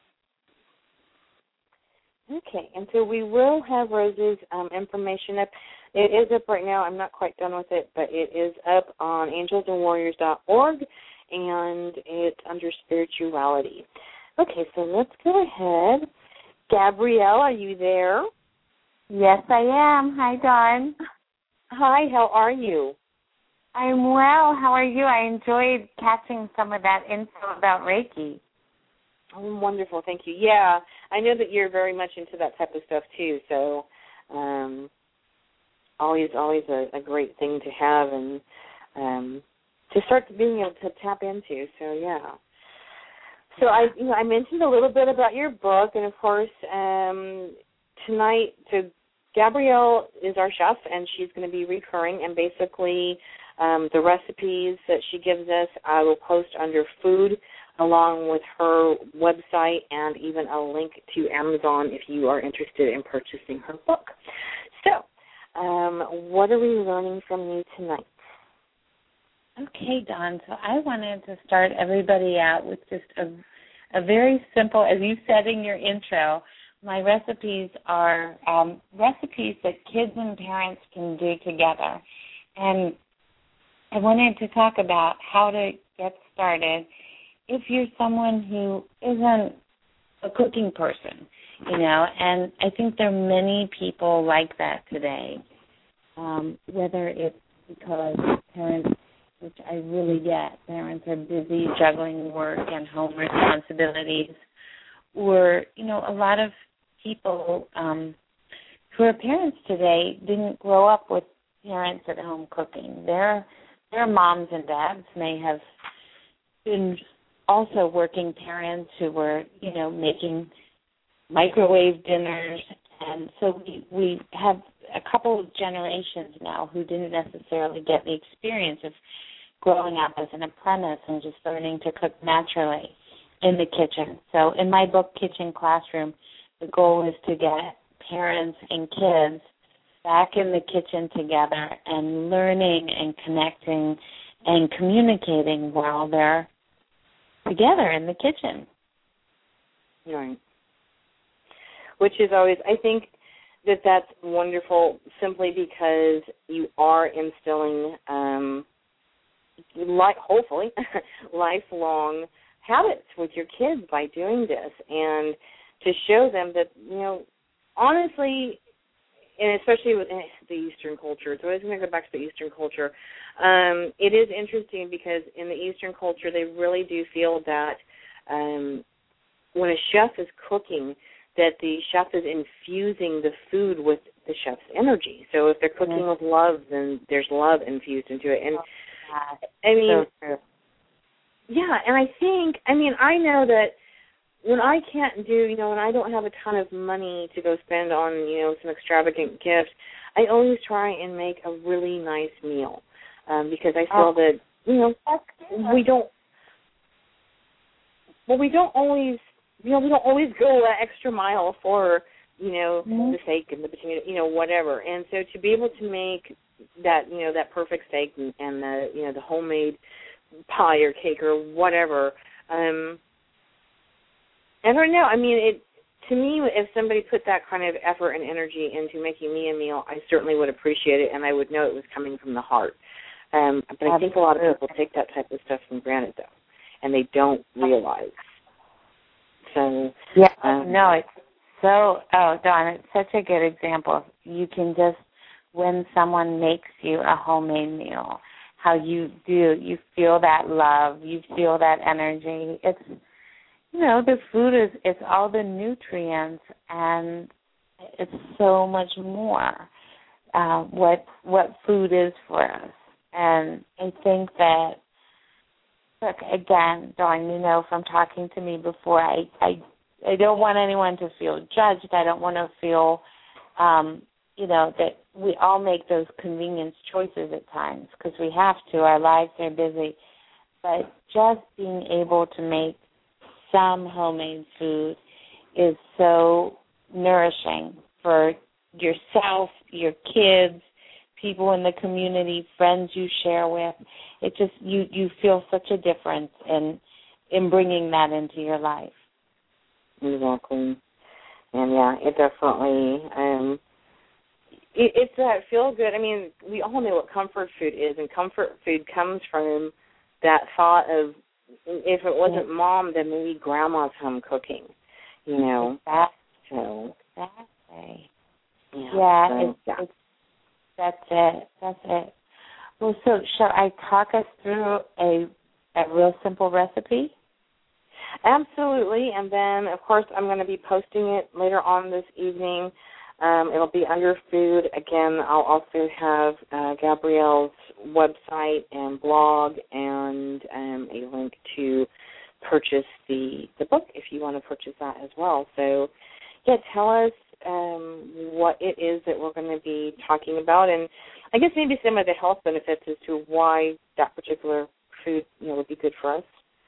Okay. And so we will have Rose's information up. It is up right now. I'm not quite done with it, but it is up on angelsandwarriors.org, and it's under spirituality. Okay, so let's go ahead. Gabrielle, are you there? Yes, I am. Hi, Dawn. Hi, how are you? I'm well. How are you? I enjoyed catching some of that info about Reiki. Oh, wonderful. Thank you. Yeah, I know that you're very much into that type of stuff, too, so always a great thing to have and to start being able to tap into. So yeah. So I mentioned a little bit about your book, and of course tonight. So Gabrielle is our chef, and she's going to be recurring, and basically the recipes that she gives us, I will post under food, along with her website and even a link to Amazon if you are interested in purchasing her book. So. What are we learning from you tonight? Okay, Dawn, so I wanted to start everybody out with just a very simple, as you said in your intro, my recipes are recipes that kids and parents can do together. And I wanted to talk about how to get started if you're someone who isn't a cooking person. And I think there are many people like that today, whether it's because parents, which I really get, parents are busy juggling work and home responsibilities, or, a lot of people who are parents today didn't grow up with parents at home cooking. Their moms and dads may have been also working parents who were, making microwave dinners, and so we have a couple of generations now who didn't necessarily get the experience of growing up as an apprentice and just learning to cook naturally in the kitchen. So in my book, Kitchen Classroom, the goal is to get parents and kids back in the kitchen together and learning and connecting and communicating while they're together in the kitchen. Right. Which is always, I think that that's wonderful simply because you are instilling, hopefully, lifelong habits with your kids by doing this, and to show them that, honestly, and especially with the Eastern culture, so I was going to go back to the Eastern culture, it is interesting because in the Eastern culture they really do feel that when a chef is cooking, that the chef is infusing the food with the chef's energy. So if they're cooking with love, then there's love infused into it. And I mean, so true. Yeah, and I know that when I can't do, when I don't have a ton of money to go spend on, some extravagant gift, I always try and make a really nice meal because I feel that, we don't always, we don't always go that extra mile for, the steak and the potato, whatever. And so to be able to make that, that perfect steak and the, the homemade pie or cake or whatever, I don't know. I mean, to me, if somebody put that kind of effort and energy into making me a meal, I certainly would appreciate it, and I would know it was coming from the heart. But I think a lot of people take that type of stuff for granted, though, and they don't realize. So no, it's so. Oh, Dawn, it's such a good example. You can just, when someone makes you a homemade meal, how you feel that love, you feel that energy. It's, the food it's all the nutrients, and it's so much more what food is for us. And I think that, look, again, Dawn, from talking to me before, I don't want anyone to feel judged. I don't want to feel, that we all make those convenience choices at times because we have to. Our lives are busy. But just being able to make some homemade food is so nourishing for yourself, your kids, people in the community, friends you share with. It just, you feel such a difference in bringing that into your life. Exactly. And, yeah, it definitely, it's that feel good. I mean, we all know what comfort food is, and comfort food comes from that thought of, if it wasn't Mom, then maybe Grandma's home cooking, Exactly. So. Exactly. Yeah. That's it. Well, so shall I talk us through a real simple recipe? Absolutely. And then, of course, I'm going to be posting it later on this evening. It'll be under food. Again, I'll also have Gabrielle's website and blog and a link to purchase the book if you want to purchase that as well. So, tell us what it is that we're going to be talking about, and I guess maybe some of the health benefits as to why that particular food would be good for us.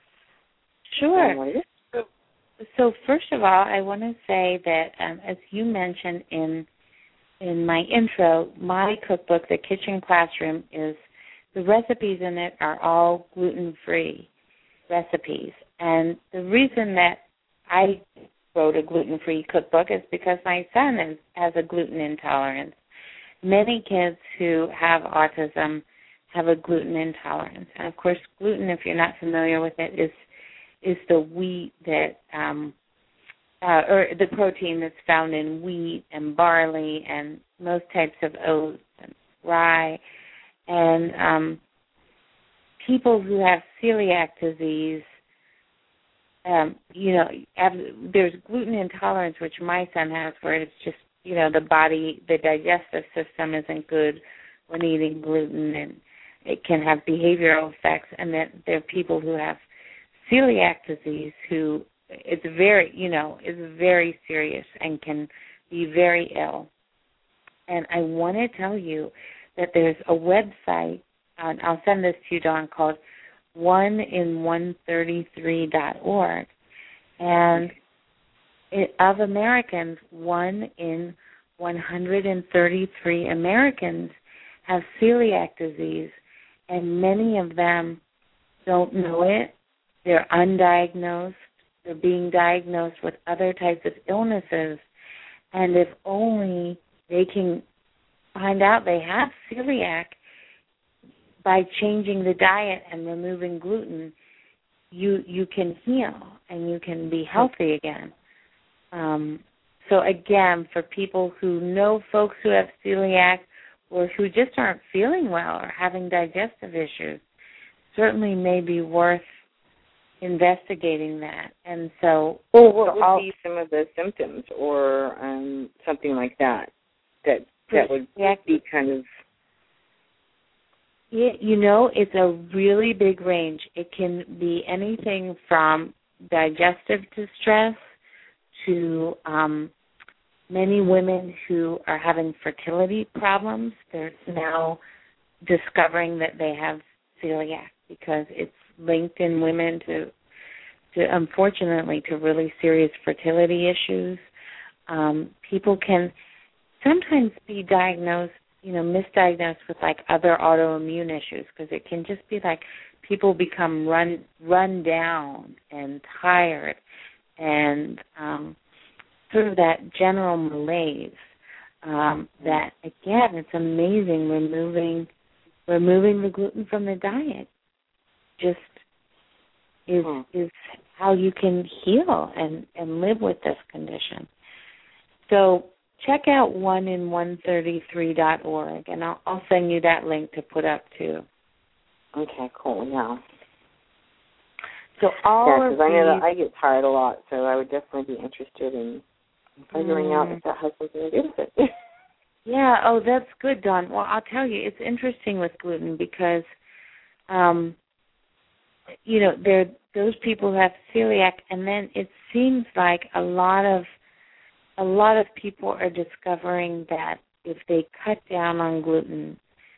Sure. So first of all, I want to say that, as you mentioned in my intro, my cookbook, The Kitchen Classroom, the recipes in it are all gluten-free recipes. And the reason that I wrote a gluten-free cookbook is because my son has a gluten intolerance. Many kids who have autism have a gluten intolerance. And, of course, gluten, if you're not familiar with it, is the wheat that, or the protein that's found in wheat and barley and most types of oats and rye. And people who have celiac disease, there's gluten intolerance, which my son has, where it's just, the digestive system isn't good when eating gluten, and it can have behavioral effects. And that there are people who have celiac disease who it's very serious and can be very ill. And I want to tell you that there's a website, and I'll send this to you, Dawn, called oneinone33.org. And of Americans, 1 in 133 Americans have celiac disease, and many of them don't know it. They're undiagnosed. They're being diagnosed with other types of illnesses. And if only they can find out they have celiac by changing the diet and removing gluten, you can heal and you can be healthy again. So again, for people who know folks who have celiac or who just aren't feeling well or having digestive issues, certainly may be worth investigating that. And so, what would be some of the symptoms or something like that would be kind of... It's a really big range. It can be anything from digestive distress to many women who are having fertility problems. They're now discovering that they have celiac because it's linked in women to unfortunately, to really serious fertility issues. People can sometimes be diagnosed, misdiagnosed with like other autoimmune issues, because it can just be like people become run down and tired and sort of that general malaise. That again, it's amazing removing the gluten from the diet. Just is how you can heal and live with this condition. So check out onein133.org, and I'll send you that link to put up too. Okay, cool. Yeah. So because I know that I get tired a lot, so I would definitely be interested in figuring out if that has something to do with it. Yeah. Oh, that's good, Dawn. Well, I'll tell you, it's interesting with gluten because, those people who have celiac, and then it seems like a lot of people are discovering that if they cut down on gluten,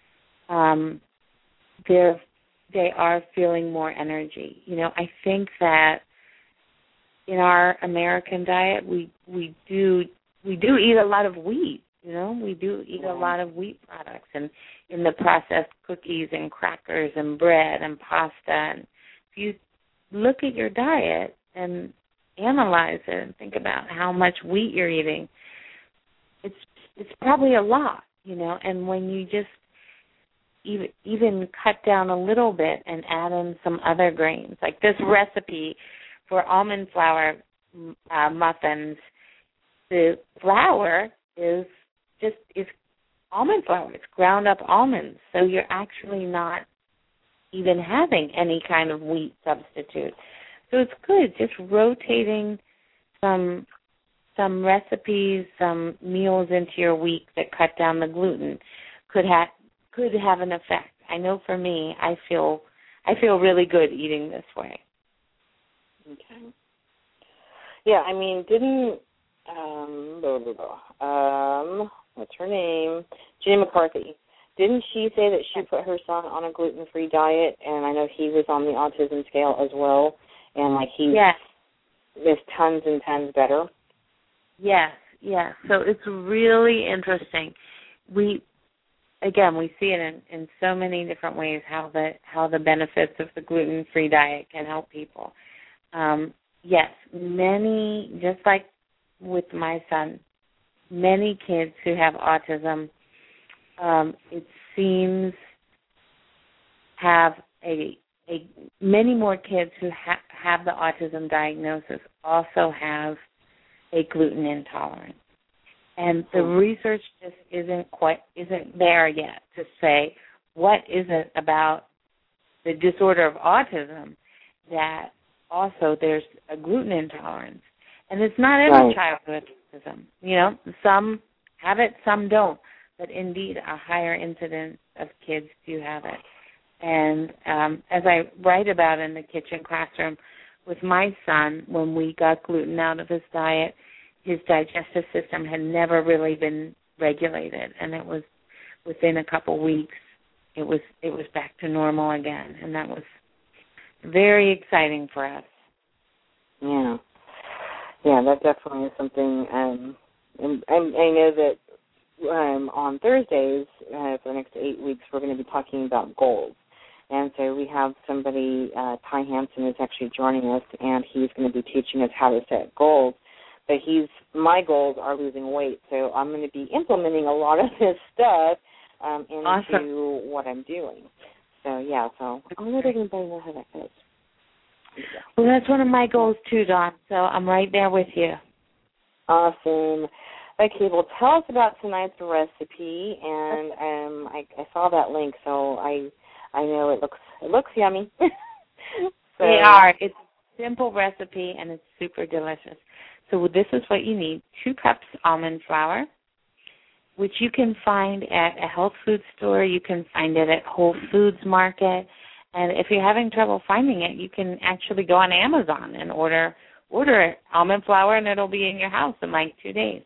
they are feeling more energy. I think that in our American diet, we do eat a lot of wheat. We do eat a lot of wheat products, and in the processed cookies and crackers and bread and pasta. And if you look at your diet and analyze it and think about how much wheat you're eating, it's probably a lot, And when you just even cut down a little bit and add in some other grains, like this recipe for almond flour muffins, the flour is almond flour. It's ground up almonds, so you're actually not even having any kind of wheat substitute. So it's good just rotating some recipes, some meals into your week that cut down the gluten could have an effect. I know for me, I feel really good eating this way. Okay. Yeah, I mean, didn't what's her name? Jenny McCarthy. Didn't she say that she put her son on a gluten-free diet? And I know he was on the autism scale as well, and like he is tons and tons better. Yes. So it's really interesting. We see it in so many different ways how the benefits of the gluten-free diet can help people. Yes, many, just like with my son, many kids who have autism, it seems have many more kids who have the autism diagnosis also have a gluten intolerance. And the research just isn't there yet to say what is it about the disorder of autism that also there's a gluten intolerance. And it's not every child with autism. Some have it, some don't. But indeed, a higher incidence of kids do have it. And as I write about in the kitchen classroom with my son, when we got gluten out of his diet, his digestive system had never really been regulated, and it was within a couple weeks, it was back to normal again, and that was very exciting for us. Yeah, that definitely is something. And I know that on Thursdays for the next 8 weeks, we're going to be talking about goals. And so we have somebody, Ty Hansen, is actually joining us, and he's going to be teaching us how to set goals. But my goals are losing weight, so I'm going to be implementing a lot of this stuff into what I'm doing. So, so I'll let everybody know how that goes. Yeah. Well, that's one of my goals too, Dawn, so I'm right there with you. Awesome. Okay, well, tell us about tonight's recipe, and I saw that link, so I know it looks yummy. They are. It's a simple recipe, and it's super delicious. So this is what you need: 2 cups almond flour, which you can find at a health food store. You can find it at Whole Foods Market, And if you're having trouble finding it, you can actually go on Amazon and order almond flour, and it'll be in your house in like 2 days.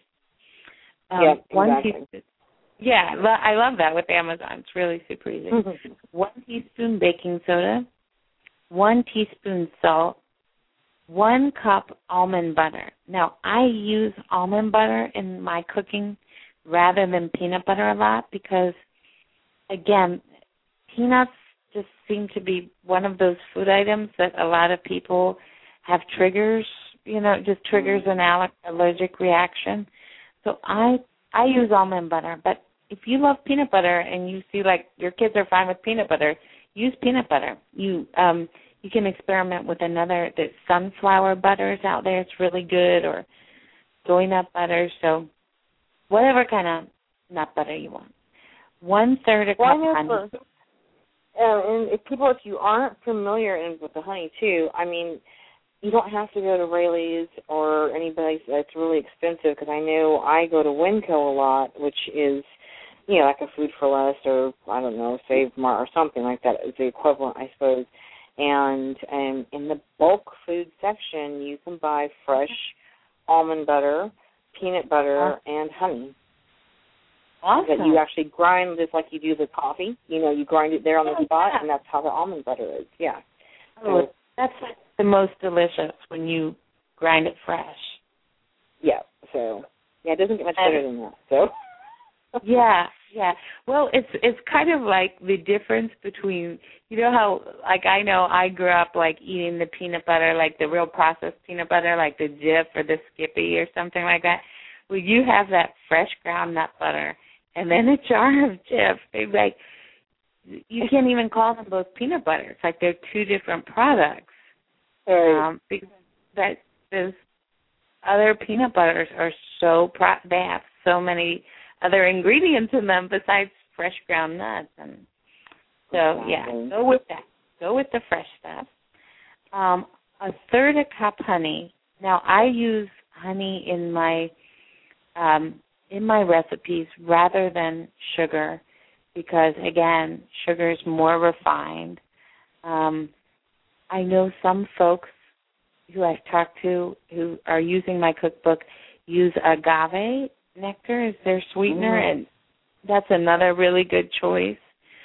Exactly. I love that with Amazon. It's really super easy. 1 teaspoon baking soda, 1 teaspoon salt, 1 cup almond butter. Now, I use almond butter in my cooking rather than peanut butter a lot because, again, peanuts just seem to be one of those food items that a lot of people have triggers, just triggers an allergic reaction. So I use almond butter, but if you love peanut butter and you see like your kids are fine with peanut butter, use peanut butter. You can experiment with there's sunflower butters out there. It's really good, or soy nut butter. So whatever kind of nut butter you want. 1/3 a cup honey. And if you aren't familiar with the honey too, I mean, you don't have to go to Rayleigh's or anybody that's really expensive, because I know I go to Winco a lot, which is, like a Food for Less or, I don't know, Save Mart or something like that is the equivalent, I suppose. And in the bulk food section, you can buy fresh almond butter, peanut butter, and honey. Awesome. That you actually grind just like you do the coffee. You grind it there on the spot, and that's how the almond butter is. Yeah. So, that's the most delicious when you grind it fresh. Yeah. So it doesn't get much better than that. So. Yeah. Well, it's kind of like the difference between, how, like, I know I grew up like eating the peanut butter, like the real processed peanut butter, like the Jif or the Skippy or something like that. Well, you have that fresh ground nut butter and then a jar of Jif. You can't even call them both peanut butter. It's like they're two different products. Because those other peanut butters are they have so many other ingredients in them besides fresh ground nuts. And so, go with that. Go with the fresh stuff. 1/3 a cup honey. Now, I use honey in my recipes rather than sugar because, again, sugar is more refined. I know some folks who I've talked to who are using my cookbook use agave nectar as their sweetener, and that's another really good choice.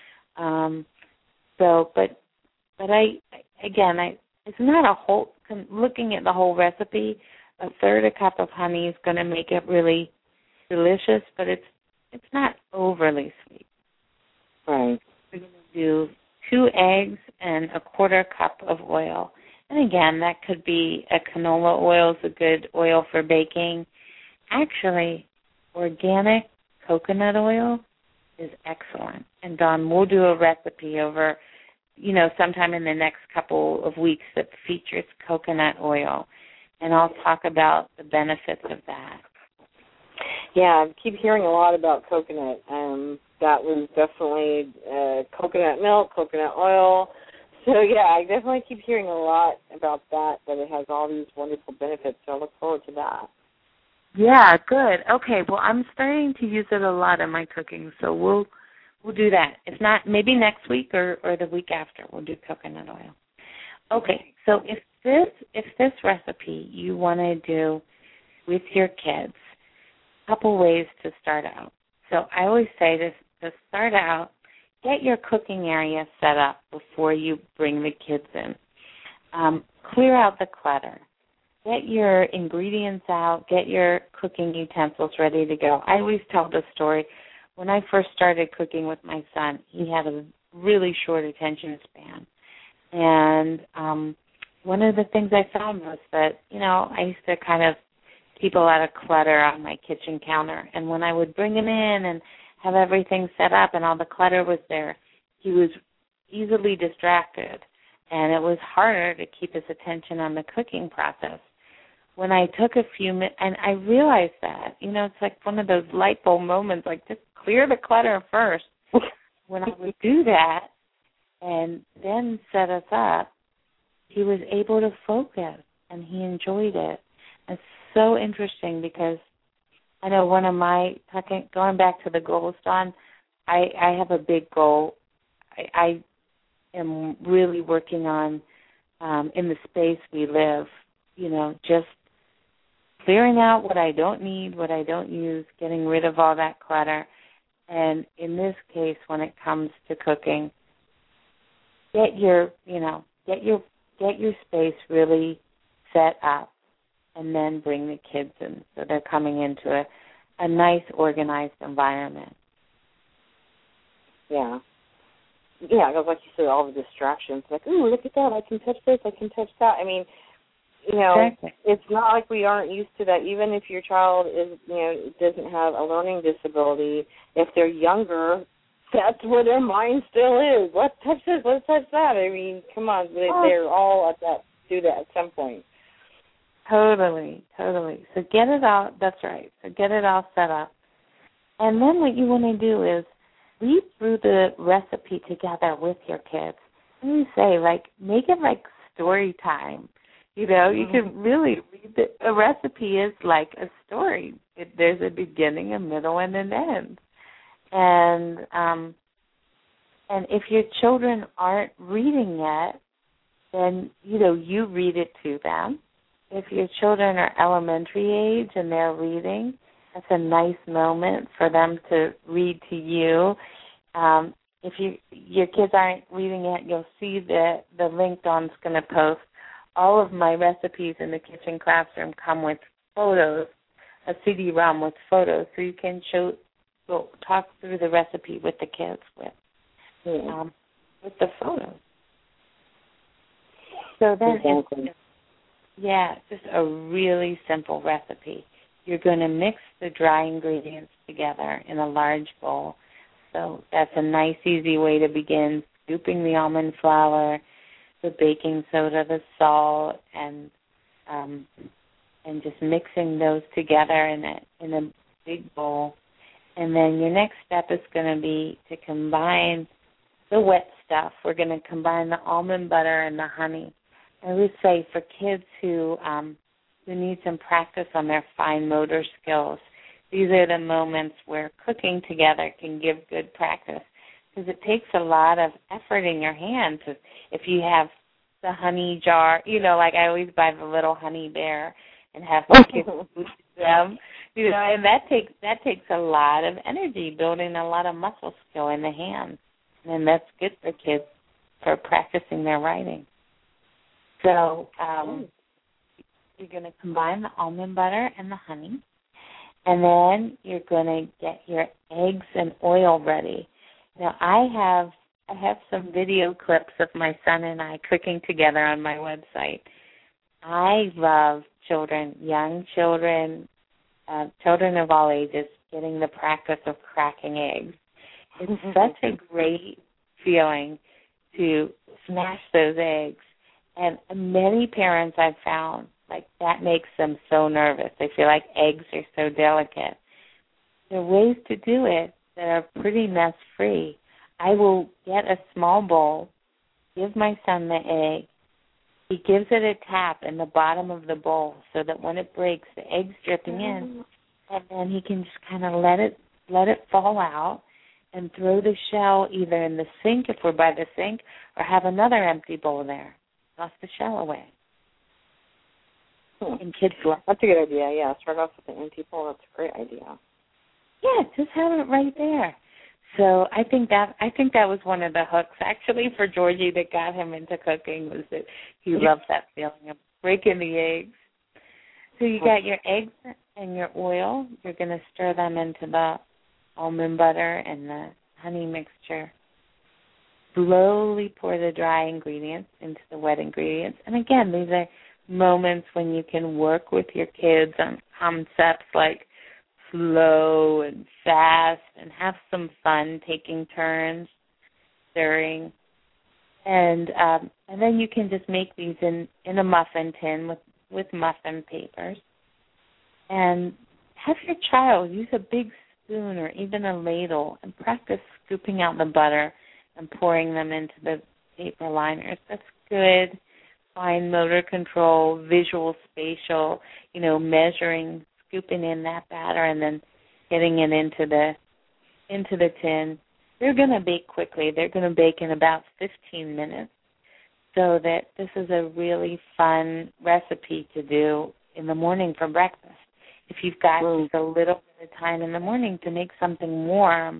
It's not a whole. Looking at the whole recipe, 1/3 a cup of honey is going to make it really delicious, but it's not overly sweet. Right. We're going to do 2 eggs and 1/4 cup of oil. And again, that could be a canola oil is a good oil for baking. Actually, organic coconut oil is excellent. And Dawn, we'll do a recipe over, sometime in the next couple of weeks that features coconut oil. And I'll talk about the benefits of that. Yeah, I keep hearing a lot about coconut. That was definitely coconut milk, coconut oil. So, I definitely keep hearing a lot about that it has all these wonderful benefits. So I look forward to that. Yeah, good. Okay, well, I'm starting to use it a lot in my cooking, so we'll do that. If not, maybe next week or the week after, we'll do coconut oil. Okay, so if this recipe you want to do with your kids, a couple ways to start out. So I always say this, to start out, get your cooking area set up before you bring the kids in. Clear out the clutter. Get your ingredients out. Get your cooking utensils ready to go. I always tell this story. When I first started cooking with my son, he had a really short attention span. And one of the things I found was that, I used to kind of keep a lot of clutter on my kitchen counter. And when I would bring him in and have everything set up and all the clutter was there, he was easily distracted. And it was harder to keep his attention on the cooking process. When I took a few minutes, and I realized that, it's like one of those light bulb moments, like just clear the clutter first. When I would do that and then set us up, he was able to focus and he enjoyed it. It's so interesting because I know one of my, going back to the goals, Dawn, I have a big goal. I am really working on in the space we live, just clearing out what I don't need, what I don't use, getting rid of all that clutter. And in this case, when it comes to cooking, get your space really set up, and then bring the kids in so they're coming into a nice, organized environment. Yeah. Yeah, because like you said, all the distractions, like, ooh, look at that, I can touch this, I can touch that. I mean, Exactly. It's not like we aren't used to that. Even if your child is, doesn't have a learning disability, if they're younger, that's where their mind still is. Let's touch this, let's touch that. I mean, come on, they're all at that, do that at some point. Totally. So get it all, that's right. So get it all set up. And then what you want to do is read through the recipe together with your kids. And you say, make it like story time. You can really read a recipe is like a story. There's a beginning, a middle, and an end. And if your children aren't reading yet, then, you read it to them. If your children are elementary age and they're reading, that's a nice moment for them to read to you. If your kids aren't reading yet, you'll see the link Dawn's going to post. All of my recipes in the kitchen classroom come with photos, a CD-ROM with photos, so you can talk through the recipe with the kids with the photos. So then it's just a really simple recipe. You're going to mix the dry ingredients together in a large bowl. So that's a nice, easy way to begin, scooping the almond flour, the baking soda, the salt, and just mixing those together in a big bowl. And then your next step is going to be to combine the wet stuff. We're going to combine the almond butter and the honey. I would say for kids who need some practice on their fine motor skills, these are the moments where cooking together can give good practice, because it takes a lot of effort in your hands. If you have the honey jar, I always buy the little honey bear and have my kids use them, and that takes a lot of energy, building a lot of muscle skill in the hands, and that's good for kids for practicing their writing. So you're going to combine the almond butter and the honey, and then you're going to get your eggs and oil ready. Now, I have some video clips of my son and I cooking together on my website. I love children, young children, children of all ages, getting the practice of cracking eggs. It's such a great feeling to smash those eggs. And many parents I've found, that makes them so nervous. They feel like eggs are so delicate. There are ways to do it that are pretty mess-free. I will get a small bowl, give my son the egg. He gives it a tap in the bottom of the bowl so that when it breaks, the egg's dripping in, and then he can just kind of let it fall out and throw the shell either in the sink if we're by the sink, or have another empty bowl there. Toss the shell away. And kids love it. That's a good idea, yeah. Start off with an empty bowl. That's a great idea. Yeah, just have it right there. So I think that was one of the hooks actually for Georgie that got him into cooking, was that he loves that feeling of breaking the eggs. So you got your eggs and your oil. You're going to stir them into the almond butter and the honey mixture. Slowly pour the dry ingredients into the wet ingredients. And again, these are moments when you can work with your kids on concepts like slow and fast, and have some fun taking turns stirring. And then you can just make these in a muffin tin with muffin papers. And have your child use a big spoon or even a ladle and practice scooping out the butter and pouring them into the paper liners. That's good fine motor control, visual, spatial, measuring, scooping in that batter and then getting it into the tin. they're going to bake quickly. They're going to bake in about 15 minutes. So that this is a really fun recipe to do in the morning for breakfast. If you've got just a little bit of time in the morning to make something warm,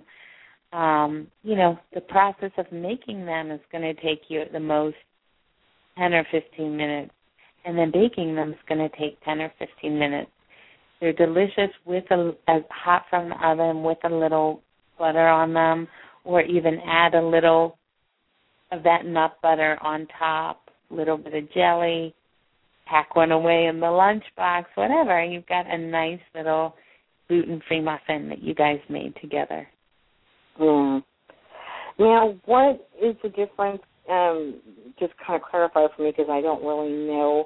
the process of making them is going to take you at the most 10 or 15 minutes, and then baking them is going to take 10 or 15 minutes. They're delicious as hot from the oven with a little butter on them, or even add a little of that nut butter on top, a little bit of jelly, pack one away in the lunchbox, whatever. You've got a nice little gluten-free muffin that you guys made together. Mm. Now, what is the difference, just kind of clarify for me because I don't really know,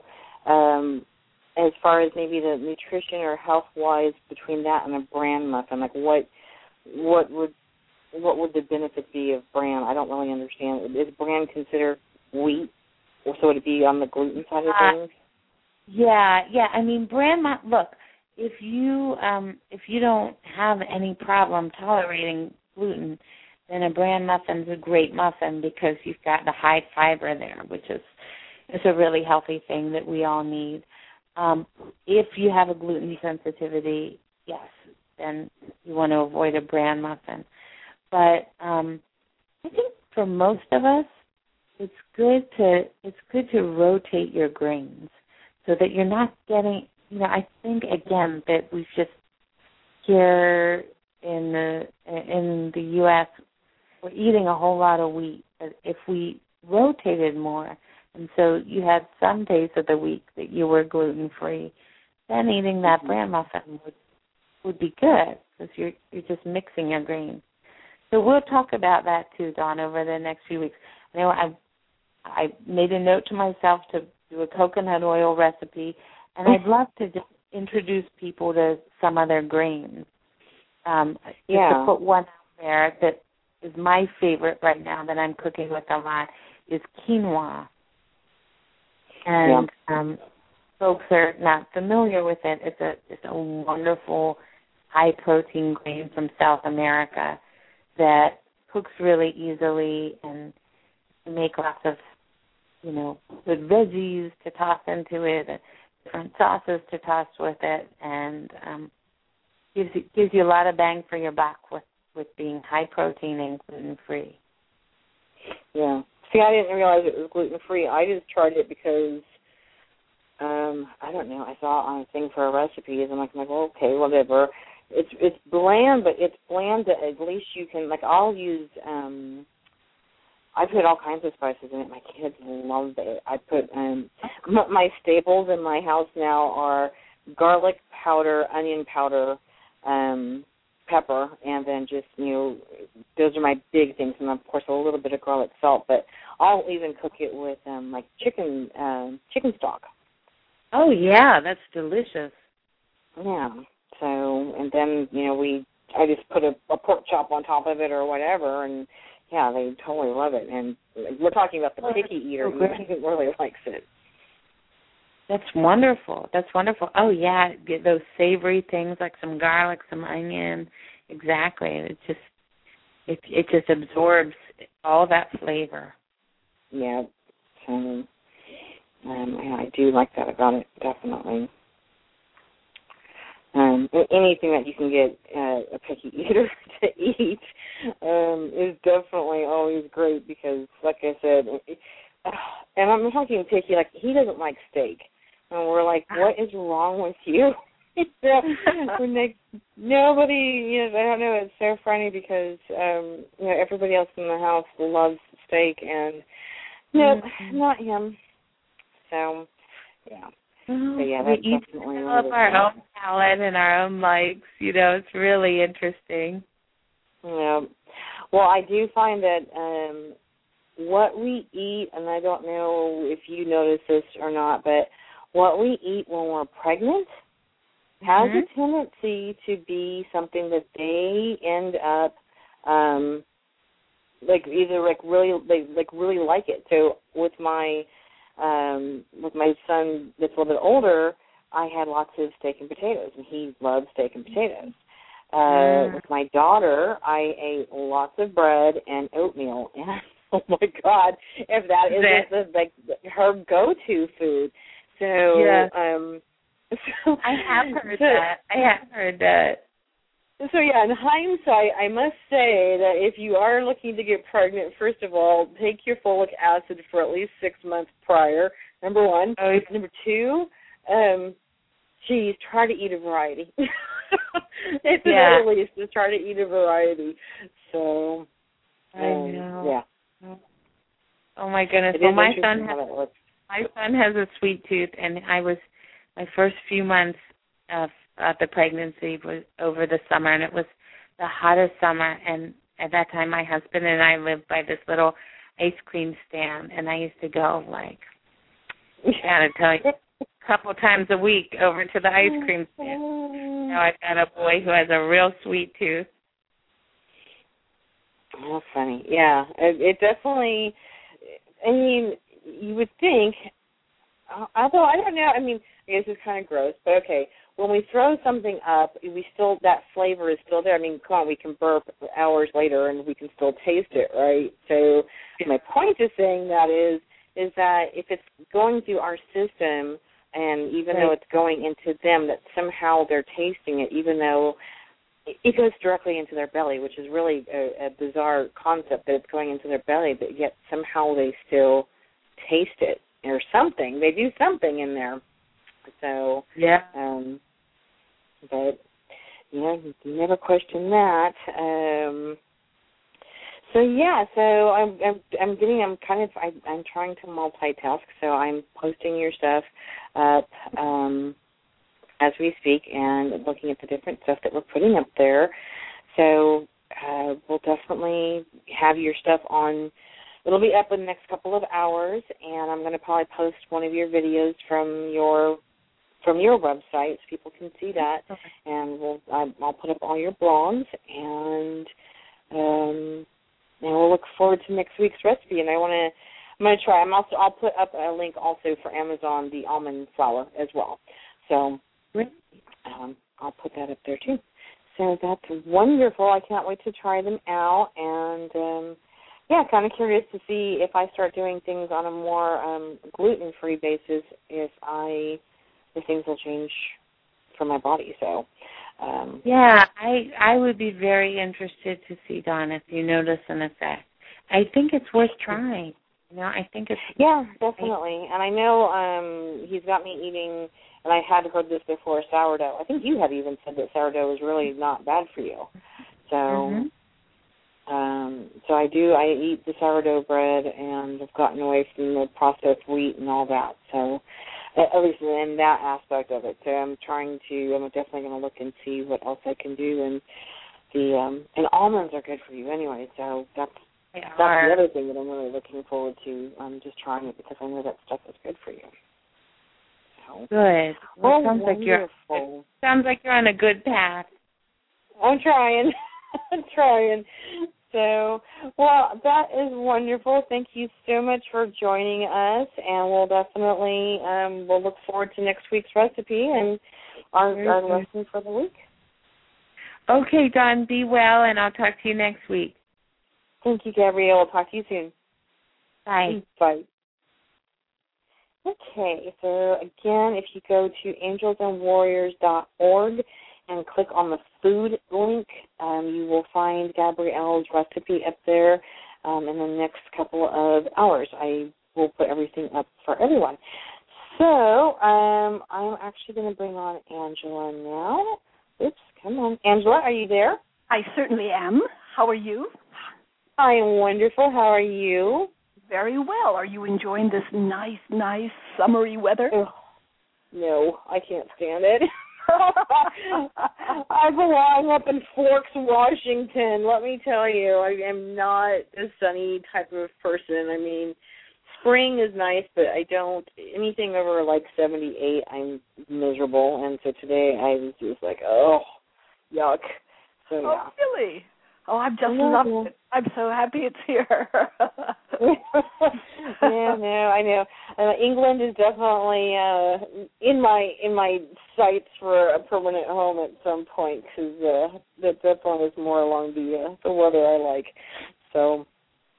as far as maybe the nutrition or health-wise between that and a bran muffin? Like what would the benefit be of bran? I don't really understand. Is bran considered wheat, or so would it be on the gluten side of things? Yeah. I mean, bran. Look, if you don't have any problem tolerating gluten, then a bran muffin's a great muffin because you've got the high fiber there, which is a really healthy thing that we all need. If you have a gluten sensitivity, yes, then you want to avoid a bran muffin. But I think for most of us, it's good to rotate your grains so that you're not getting. I think again that we just here in the U.S. we're eating a whole lot of wheat. But if we rotated more, and so you had some days of the week that you were gluten free, then eating that bran muffin would be good because you're just mixing your grains. So we'll talk about that too, Dawn, over the next few weeks. I know I made a note to myself to do a coconut oil recipe, and I'd love to just introduce people to some other grains. Just to put one out there that is my favorite right now that I'm cooking with a lot is quinoa. And folks are not familiar with it. It's a wonderful high-protein grain from South America that cooks really easily, and you make lots of, good veggies to toss into it, different sauces to toss with it, and gives you a lot of bang for your buck with being high protein and gluten free. Yeah. See, I didn't realize it was gluten free. I just tried it because I don't know. I saw it on a thing for a recipe, and I'm like, well, okay, whatever. It's bland, but it's bland that at least you can, like, I'll use, I put all kinds of spices in it. My kids love it. I put, my staples in my house now are garlic powder, onion powder, pepper, and then just, those are my big things, and of course a little bit of garlic salt, but I'll even cook it with, like, chicken stock. Oh, yeah, that's delicious. Yeah. So, and then, I just put a pork chop on top of it or whatever, and, yeah, they totally love it. And we're talking about the picky eater who really likes it. That's wonderful. Oh, yeah, get those savory things like some garlic, some onion. Exactly. It just absorbs all that flavor. Yeah. So, I do like that about it, definitely. Anything that you can get a picky eater to eat is definitely always great because, like I said, and I'm talking picky, like he doesn't like steak. And we're like, what is wrong with you? We're like, nobody, I don't know, it's so funny because, everybody else in the house loves steak and, no, not him. So, yeah. Oh, but yeah, we each develop our own palate and our own likes. It's really interesting. Yeah. Well, I do find that what we eat, and I don't know if you notice this or not, but what we eat when we're pregnant has a tendency to be something that they end up really like it. So with my son that's a little bit older, I had lots of steak and potatoes, and he loves steak and potatoes. With my daughter, I ate lots of bread and oatmeal, and oh my God, if that isn't like her go-to food. So, I have heard that. So, yeah, in hindsight, I must say that if you are looking to get pregnant, first of all, take your folic acid for at least 6 months prior, number one. Number two, try to eat a variety. At the very least, just try to eat a variety. So, I know. Yeah. Oh, my goodness. Well, my son has a sweet tooth, and my first few months of the pregnancy was over the summer, and it was the hottest summer. And at that time, my husband and I lived by this little ice cream stand, and I used to go I gotta tell you, a couple times a week over to the ice cream stand. Now I've got a boy who has a real sweet tooth. Oh, funny. Yeah, it definitely. I mean, you would think, although I don't know. I mean, I guess it's kind of gross, but okay. When we throw something up, that flavor is still there. I mean, come on, we can burp hours later and we can still taste it, right? So my point of saying that is that if it's going through our system, and even though it's going into them, that somehow they're tasting it, even though it goes directly into their belly, which is really a bizarre concept that it's going into their belly, but yet somehow they still taste it or something. They do something in there. So, but, you never question that. I'm trying to multitask, so I'm posting your stuff up as we speak and looking at the different stuff that we're putting up there. So we'll definitely have your stuff on. It'll be up in the next couple of hours, and I'm going to probably post one of your videos from your website so people can see that. Okay. And I'll put up all your blogs, and we'll look forward to next week's recipe. And I'm going to try. I'll put up a link also for Amazon, the almond flour as well. So I'll put that up there too. So that's wonderful. I can't wait to try them out. And kind of curious to see if I start doing things on a more gluten-free basis, if things will change for my body. So, I would be very interested to see, Dawn, if you notice an effect. I think it's worth trying. I think it's... Yeah, definitely. And I know he's got me eating, and I had heard this before, sourdough. I think you had even said that sourdough is really not bad for you. So, so I eat the sourdough bread, and I've gotten away from the processed wheat and all that. So, at least in that aspect of it. So I'm definitely going to look and see what else I can do. And almonds are good for you anyway. So that's the other thing that I'm really looking forward to. Just trying it because I know that stuff is good for you. So, good. Well, sounds like you're on a good path. I'm trying. So, well, that is wonderful. Thank you so much for joining us, and we'll definitely we'll look forward to next week's recipe and our lesson for the week. Okay, Dawn, be well, and I'll talk to you next week. Thank you, Gabrielle. I'll talk to you soon. Bye. Bye. Okay, so again, if you go to angelsandwarriors.org and click on the food link, you will find Gabrielle's recipe up there in the next couple of hours. I will put everything up for everyone. So I'm actually going to bring on Angela now. Oops, come on. Angela, are you there? I certainly am. How are you? I am wonderful. How are you? Very well. Are you enjoying this nice summery weather? Oh, no, I can't stand it. I belong up in Forks, Washington. Let me tell you, I am not a sunny type of person. I mean, spring is nice, but anything over like 78, I'm miserable. And so today I was just like, oh, yuck. So, yeah. Oh, really? Oh, I'm just loving it. I'm so happy it's here. Yeah, no, I know. England is definitely in my sites for a permanent home at some point, because that definitely is more along the weather I like. So,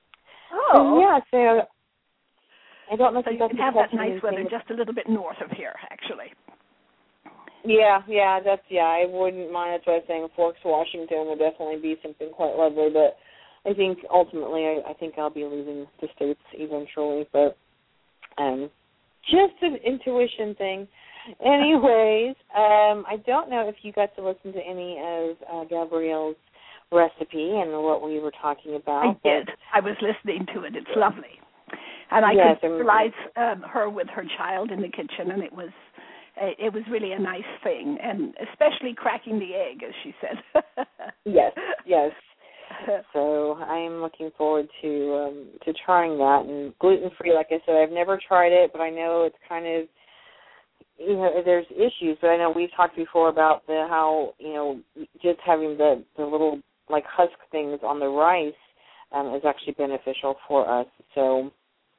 so I don't know if you can have that nice weather just a little bit north of here, actually. Yeah, I wouldn't mind. That's what I was saying. Forks, Washington would definitely be something quite lovely, but I think ultimately I think I'll be leaving the States eventually, but just an intuition thing. Anyways, I don't know if you got to listen to any of Gabrielle's recipe and what we were talking about. I did. I was listening to it. It's lovely. And I could visualize her with her child in the kitchen, and it was really a nice thing, and especially cracking the egg, as she said. Yes. So I'm looking forward to trying that. And gluten-free, like I said, I've never tried it, but I know it's kind of, there's issues. But I know we've talked before about how just having the little like husk things on the rice is actually beneficial for us. So.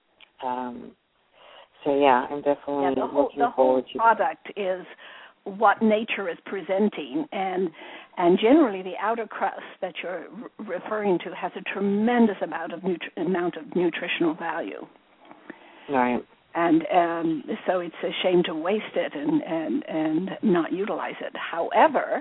I'm definitely looking forward to the whole product is what nature is presenting, and generally the outer crust that you're referring to has a tremendous amount of nutritional value. Right. And so it's a shame to waste it and not utilize it. However,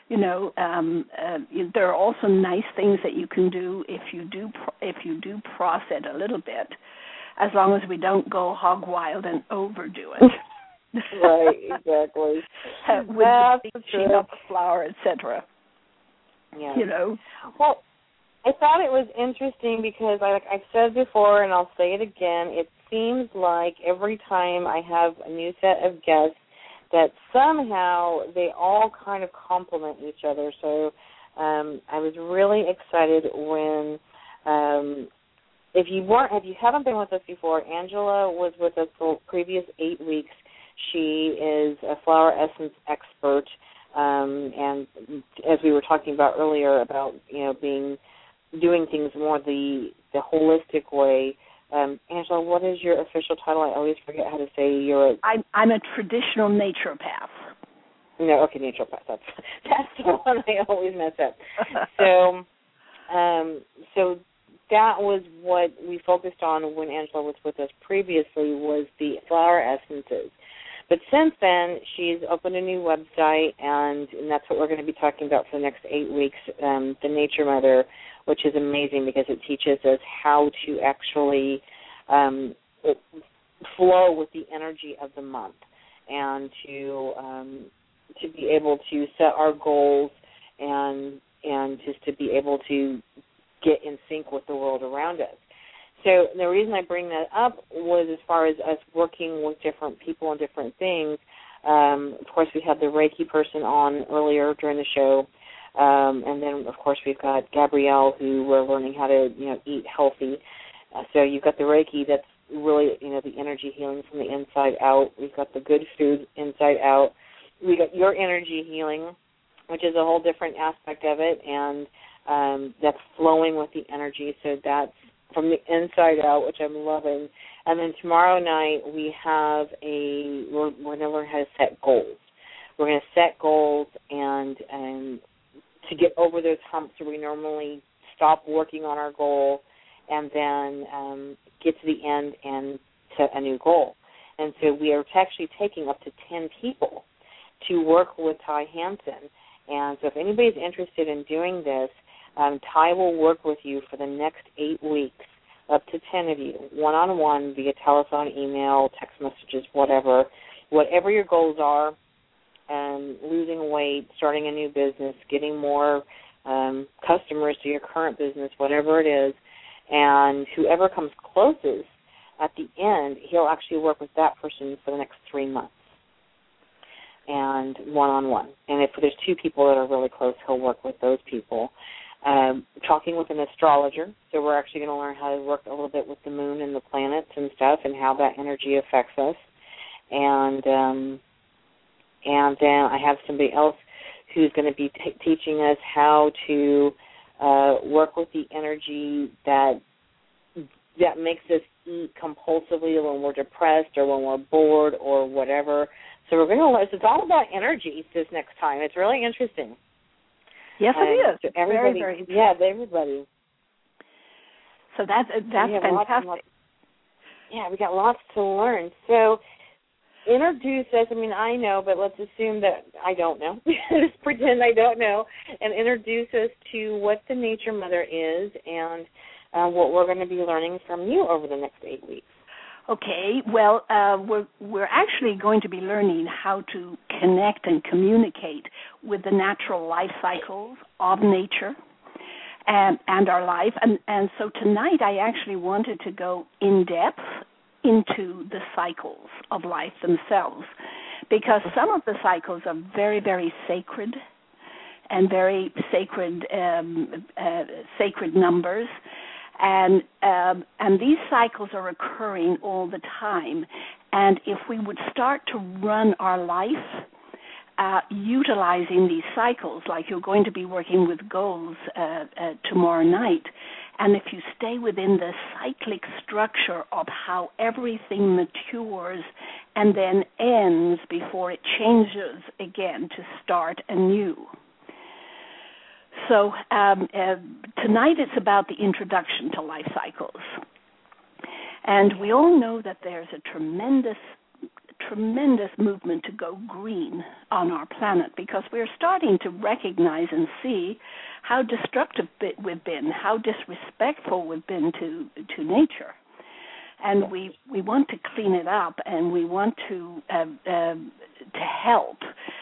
there are also nice things that you can do if you do process it a little bit, as long as we don't go hog wild and overdo it. Right, exactly. With the bleaching of the flour, etc. Yeah. Well, I thought it was interesting because, I've said before, and I'll say it again, it seems like every time I have a new set of guests that somehow they all kind of complement each other. So I was really excited when, if you haven't been with us before, Angela was with us for the previous 8 weeks. She is a flower essence expert, and as we were talking about earlier about doing things more the holistic way. Angela, what is your official title? I always forget how to say I'm a traditional naturopath. No, okay, naturopath. That's the one I always mess up. So that was what we focused on when Angela was with us previously, was the flower essences. But since then, she's opened a new website, and that's what we're going to be talking about for the next 8 weeks, the Nature Mother, which is amazing because it teaches us how to actually flow with the energy of the month, and to be able to set our goals and just to be able to get in sync with the world around us. So the reason I bring that up was as far as us working with different people and different things. Of course, we had the Reiki person on earlier during the show. And then, of course, we've got Gabrielle, who we're learning how to, eat healthy. So you've got the Reiki, that's really, the energy healing from the inside out. We've got the good food inside out. We got your energy healing, which is a whole different aspect of it, and that's flowing with the energy. So that's from the inside out, which I'm loving. And then tomorrow night we're going to learn how to set goals. We're going to set goals and to get over those humps where we normally stop working on our goal and then get to the end and set a new goal. And so we are actually taking up to 10 people to work with Ty Hansen. And so if anybody's interested in doing this, Ty will work with you for the next 8 weeks, up to 10 of you, one-on-one, via telephone, email, text messages, whatever your goals are, losing weight, starting a new business, getting more customers to your current business, whatever it is. And whoever comes closest at the end, he'll actually work with that person for the next 3 months, and one-on-one. And if there's 2 people that are really close, he'll work with those people. Talking with an astrologer, so we're actually going to learn how to work a little bit with the moon and the planets and stuff and how that energy affects us. And then I have somebody else who's going to be teaching us how to work with the energy that makes us eat compulsively when we're depressed or when we're bored or whatever. So we're going to learn. It's all about energies this next time. It's really interesting. Yes, it is. Everybody, very, very interesting. Yeah, everybody. So that's fantastic. We got lots to learn. So introduce us. I mean, I know, but let's assume that I don't know. Just pretend I don't know, and introduce us to what the Nature Mother is and what we're going to be learning from you over the next 8 weeks. Okay, well, we're actually going to be learning how to connect and communicate with the natural life cycles of nature and our life. And so tonight I actually wanted to go in depth into the cycles of life themselves, because some of the cycles are very, very sacred and very sacred numbers. And these cycles are occurring all the time. And if we would start to run our life utilizing these cycles, like you're going to be working with goals tomorrow night, and if you stay within the cyclic structure of how everything matures and then ends before it changes again to start anew. So tonight it's about the introduction to life cycles. And we all know that there's a tremendous movement to go green on our planet, because we're starting to recognize and see how destructive we've been, how disrespectful we've been to nature. And we want to clean it up, and we want to help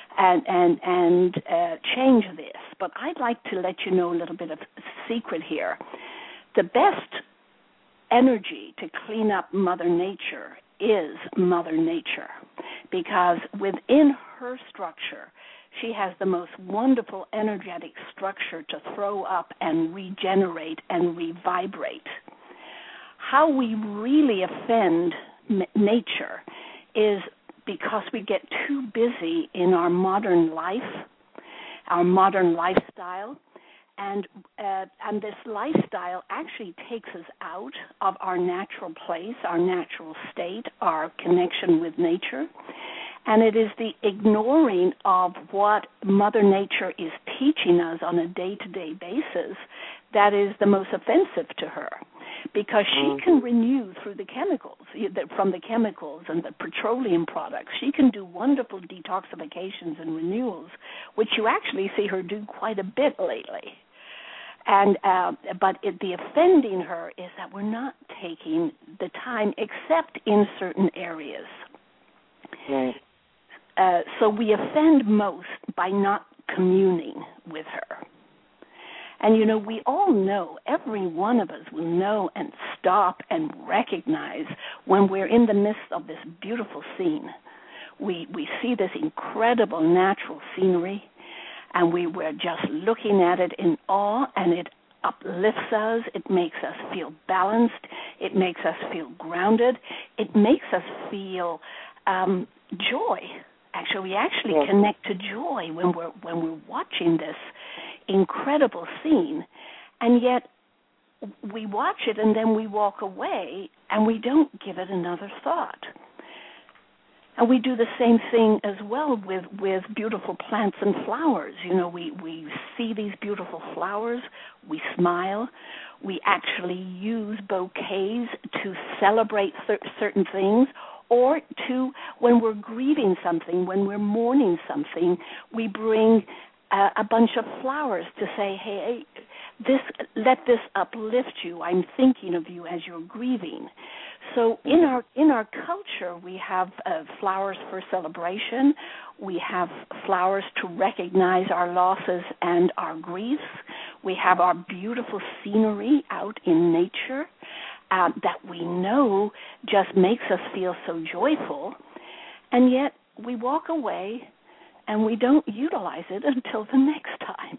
and change this. But I'd like to let you know a little bit of a secret here. The best energy to clean up Mother Nature is Mother Nature, because within her structure, she has the most wonderful energetic structure to throw up and regenerate and revibrate. How we really offend nature is because we get too busy in our modern life, our modern lifestyle, and this lifestyle actually takes us out of our natural place, our natural state, our connection with nature. And it is the ignoring of what Mother Nature is teaching us on a day-to-day basis that is the most offensive to her, because she can renew through the chemicals, from the chemicals and the petroleum products. She can do wonderful detoxifications and renewals, which you actually see her do quite a bit lately. And but the offending her is that we're not taking the time, except in certain areas. Right. So we offend most by not communing with her. And, you know, we all know, every one of us will know and stop and recognize when we're in the midst of this beautiful scene. We see this incredible natural scenery, and we're just looking at it in awe, and it uplifts us. It makes us feel balanced. It makes us feel grounded. It makes us feel joy. Actually, we actually connect to joy when we're watching this incredible scene, and yet we watch it and then we walk away and we don't give it another thought. And we do the same thing as well with beautiful plants and flowers. You know, we see these beautiful flowers, we smile, we actually use bouquets to celebrate certain things, or to, when we're grieving something, when we're mourning something, we bring a bunch of flowers to say, hey, let this uplift you. I'm thinking of you as you're grieving. So in our culture, we have flowers for celebration. We have flowers to recognize our losses and our griefs. We have our beautiful scenery out in nature that we know just makes us feel so joyful. And yet we walk away and we don't utilize it until the next time.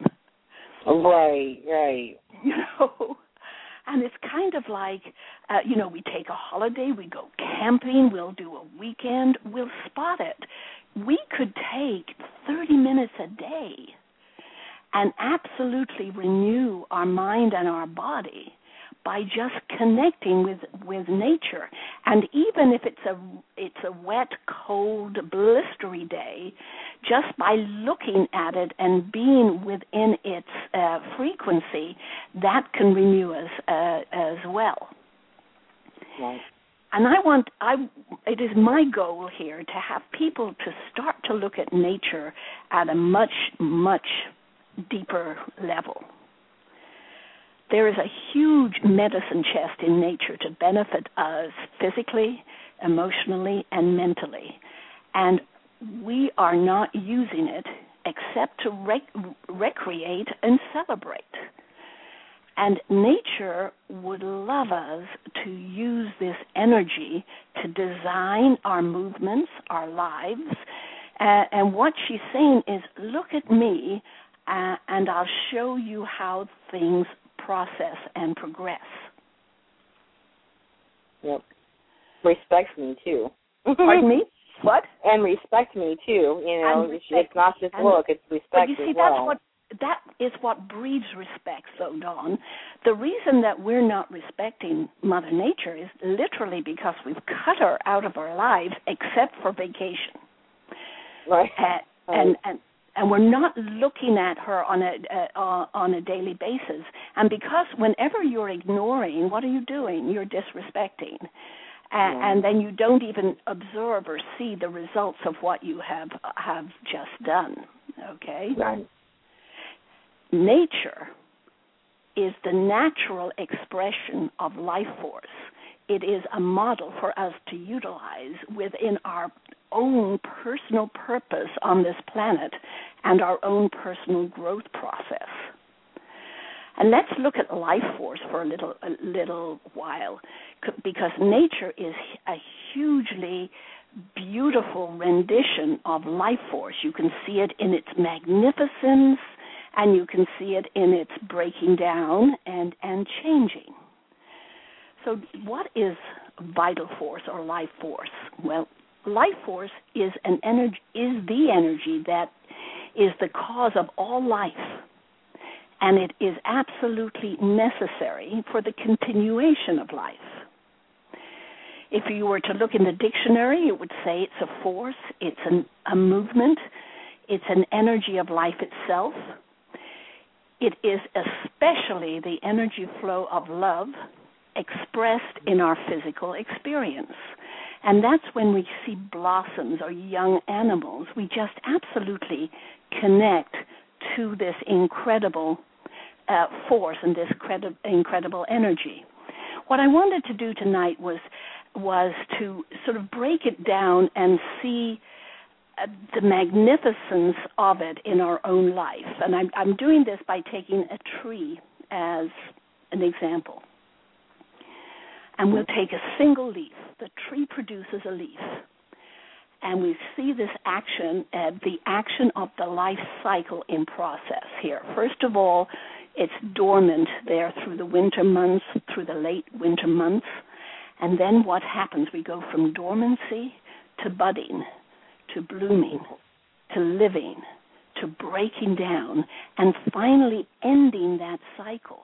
Right. You know, and it's kind of like, we take a holiday, we go camping, we'll do a weekend, we'll spot it. We could take 30 minutes a day and absolutely renew our mind and our body by just connecting with nature. And even if it's a wet, cold, blistery day, just by looking at it and being within its frequency, that can renew us as well. Right. And it is my goal here to have people to start to look at nature at a much, much deeper level. There is a huge medicine chest in nature to benefit us physically, emotionally, and mentally. And we are not using it except to recreate and celebrate. And nature would love us to use this energy to design our movements, our lives. And what she's saying is, look at me, and I'll show you how things process and progress. Yep. Respect me, too. Pardon me? What? And respect me, too. You know, it's not just look, it's respect as well. But you see, that is what breeds respect, though, Dawn. The reason that we're not respecting Mother Nature is literally because we've cut her out of our lives except for vacation. Right. And we're not looking at her on a daily basis. And because whenever you're ignoring, what are you doing? You're disrespecting. And then you don't even observe or see the results of what you have just done. Okay? Right. Nature is the natural expression of life force. It is a model for us to utilize within our own personal purpose on this planet and our own personal growth process. And let's look at life force for a little while, because nature is a hugely beautiful rendition of life force. You can see it in its magnificence, and you can see it in its breaking down and changing. So what is vital force or life force? Well, life force is the energy that is the cause of all life, and it is absolutely necessary for the continuation of life. If you were to look in the dictionary, it would say it's a force, it's a movement, it's an energy of life itself. It is especially the energy flow of love expressed in our physical experience. And that's when we see blossoms or young animals. We just absolutely connect to this incredible force and this incredible energy. What I wanted to do tonight was to sort of break it down and see the magnificence of it in our own life. And I'm doing this by taking a tree as an example. And we'll take a single leaf. The tree produces a leaf. And we see this action, the action of the life cycle in process here. First of all, it's dormant there through the winter months, through the late winter months. And then what happens? We go from dormancy to budding, to blooming, to living, to breaking down, and finally ending that cycle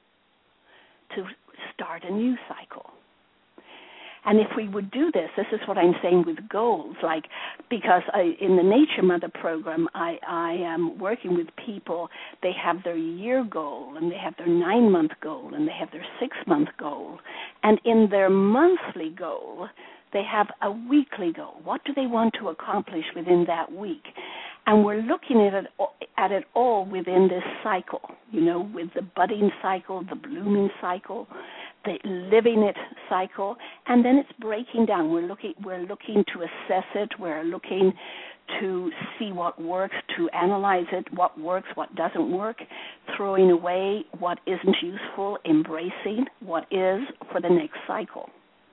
to start a new cycle. And if we would do this is what I'm saying with goals, because in the Nature Mother program, I am working with people. They have their year goal, and they have their 9-month goal, and they have their 6-month goal. And in their monthly goal, they have a weekly goal. What do they want to accomplish within that week? And we're looking at it all within this cycle, with the budding cycle, the blooming cycle, the living it cycle, and then it's breaking down. We're looking to assess it. We're looking to see what works, to analyze it, what works, what doesn't work, throwing away what isn't useful, embracing what is for the next cycle.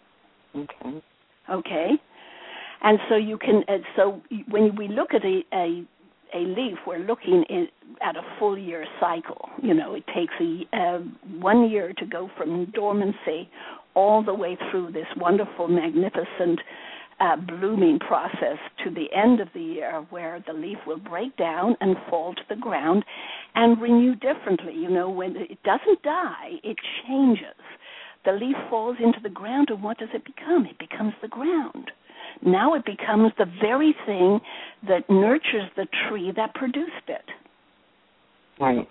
Okay? And so you can. So when we look at a leaf, we're looking at a full year cycle. It takes 1 year to go from dormancy all the way through this wonderful, magnificent blooming process to the end of the year, where the leaf will break down and fall to the ground and renew differently. When it doesn't die, it changes. the leaf falls into the ground, and what does it become? It becomes the ground. Now it becomes the very thing that nurtures the tree that produced it. Right.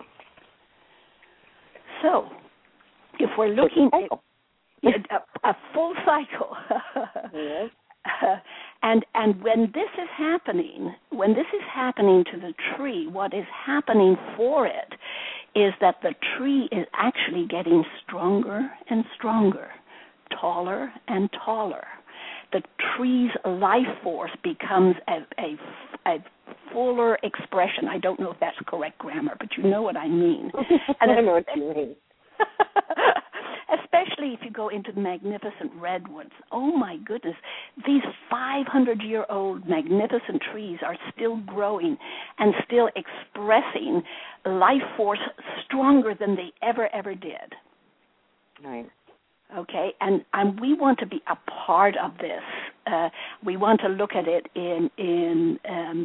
So, if we're looking at a full cycle, yes. And when this is happening to the tree, what is happening for it is that the tree is actually getting stronger and stronger, taller and taller. The tree's life force becomes a fuller expression. I don't know if that's correct grammar, but you know what I mean. And I know what you mean. Especially if you go into the magnificent redwoods. Oh, my goodness. These 500-year-old magnificent trees are still growing and still expressing life force stronger than they ever did. Right. Okay, and we want to be a part of this. We want to look at it in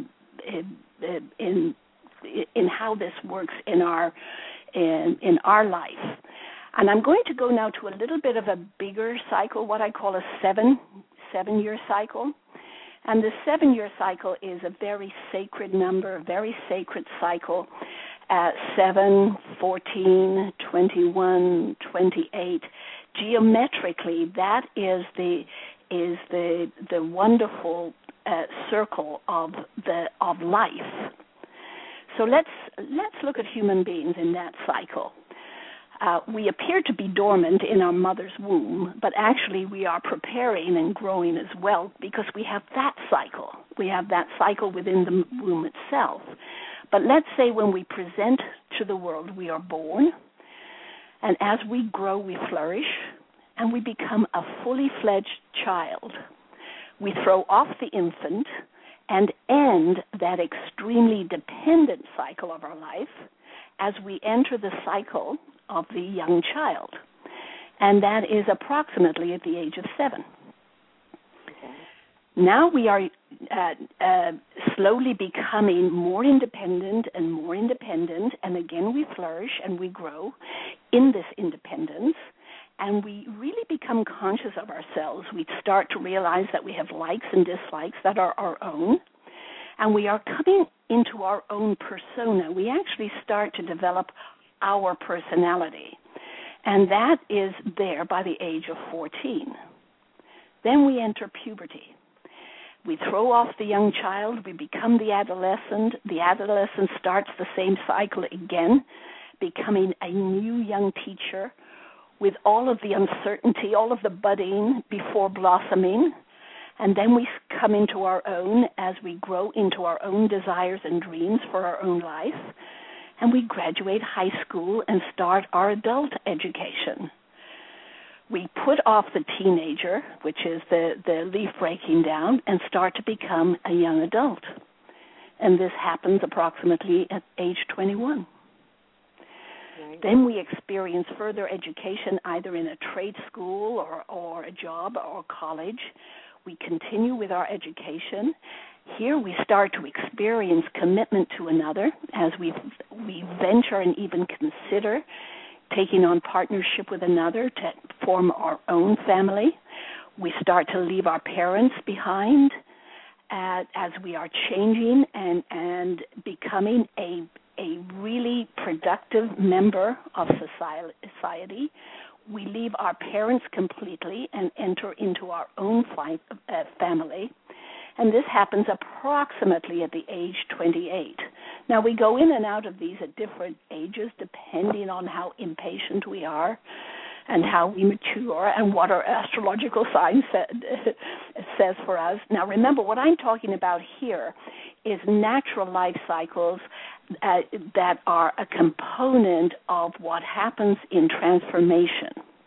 how this works in our life. And I'm going to go now to a little bit of a bigger cycle, what I call a seven-year cycle. And the 7-year cycle is a very sacred number, a very sacred cycle. 7, 14, 21, 28. Geometrically, that is the wonderful circle of life. So let's look at human beings in that cycle. We appear to be dormant in our mother's womb, but actually we are preparing and growing as well because we have that cycle. We have that cycle within the womb itself. But let's say when we present to the world, we are born, and as we grow, we flourish, and we become a fully fledged child. We throw off the infant and end that extremely dependent cycle of our life as we enter the cycle of the young child. And that is approximately at the age of 7. Now we are slowly becoming more independent, and again we flourish and we grow in this independence, and we really become conscious of ourselves. We start to realize that we have likes and dislikes that are our own, and we are coming into our own persona. We actually start to develop our personality, and that is there by the age of 14. Then we enter puberty. We throw off the young child, we become the adolescent. The adolescent starts the same cycle again, becoming a new young teacher with all of the uncertainty, all of the budding before blossoming. And then we come into our own as we grow into our own desires and dreams for our own life. And we graduate high school and start our adult education. We put off the teenager, which is the leaf breaking down, and start to become a young adult. And this happens approximately at age 21. Right. Then we experience further education either in a trade school or a job or college. We continue with our education. Here we start to experience commitment to another as we venture and even consider taking on partnership with another to form our own family. We start to leave our parents behind as we are changing and becoming a really productive member of society. We leave our parents completely and enter into our own family. And this happens approximately at the age 28. Now, we go in and out of these at different ages depending on how impatient we are and how we mature and what our astrological sign says for us. Now, remember, what I'm talking about here is natural life cycles that are a component of what happens in transformation.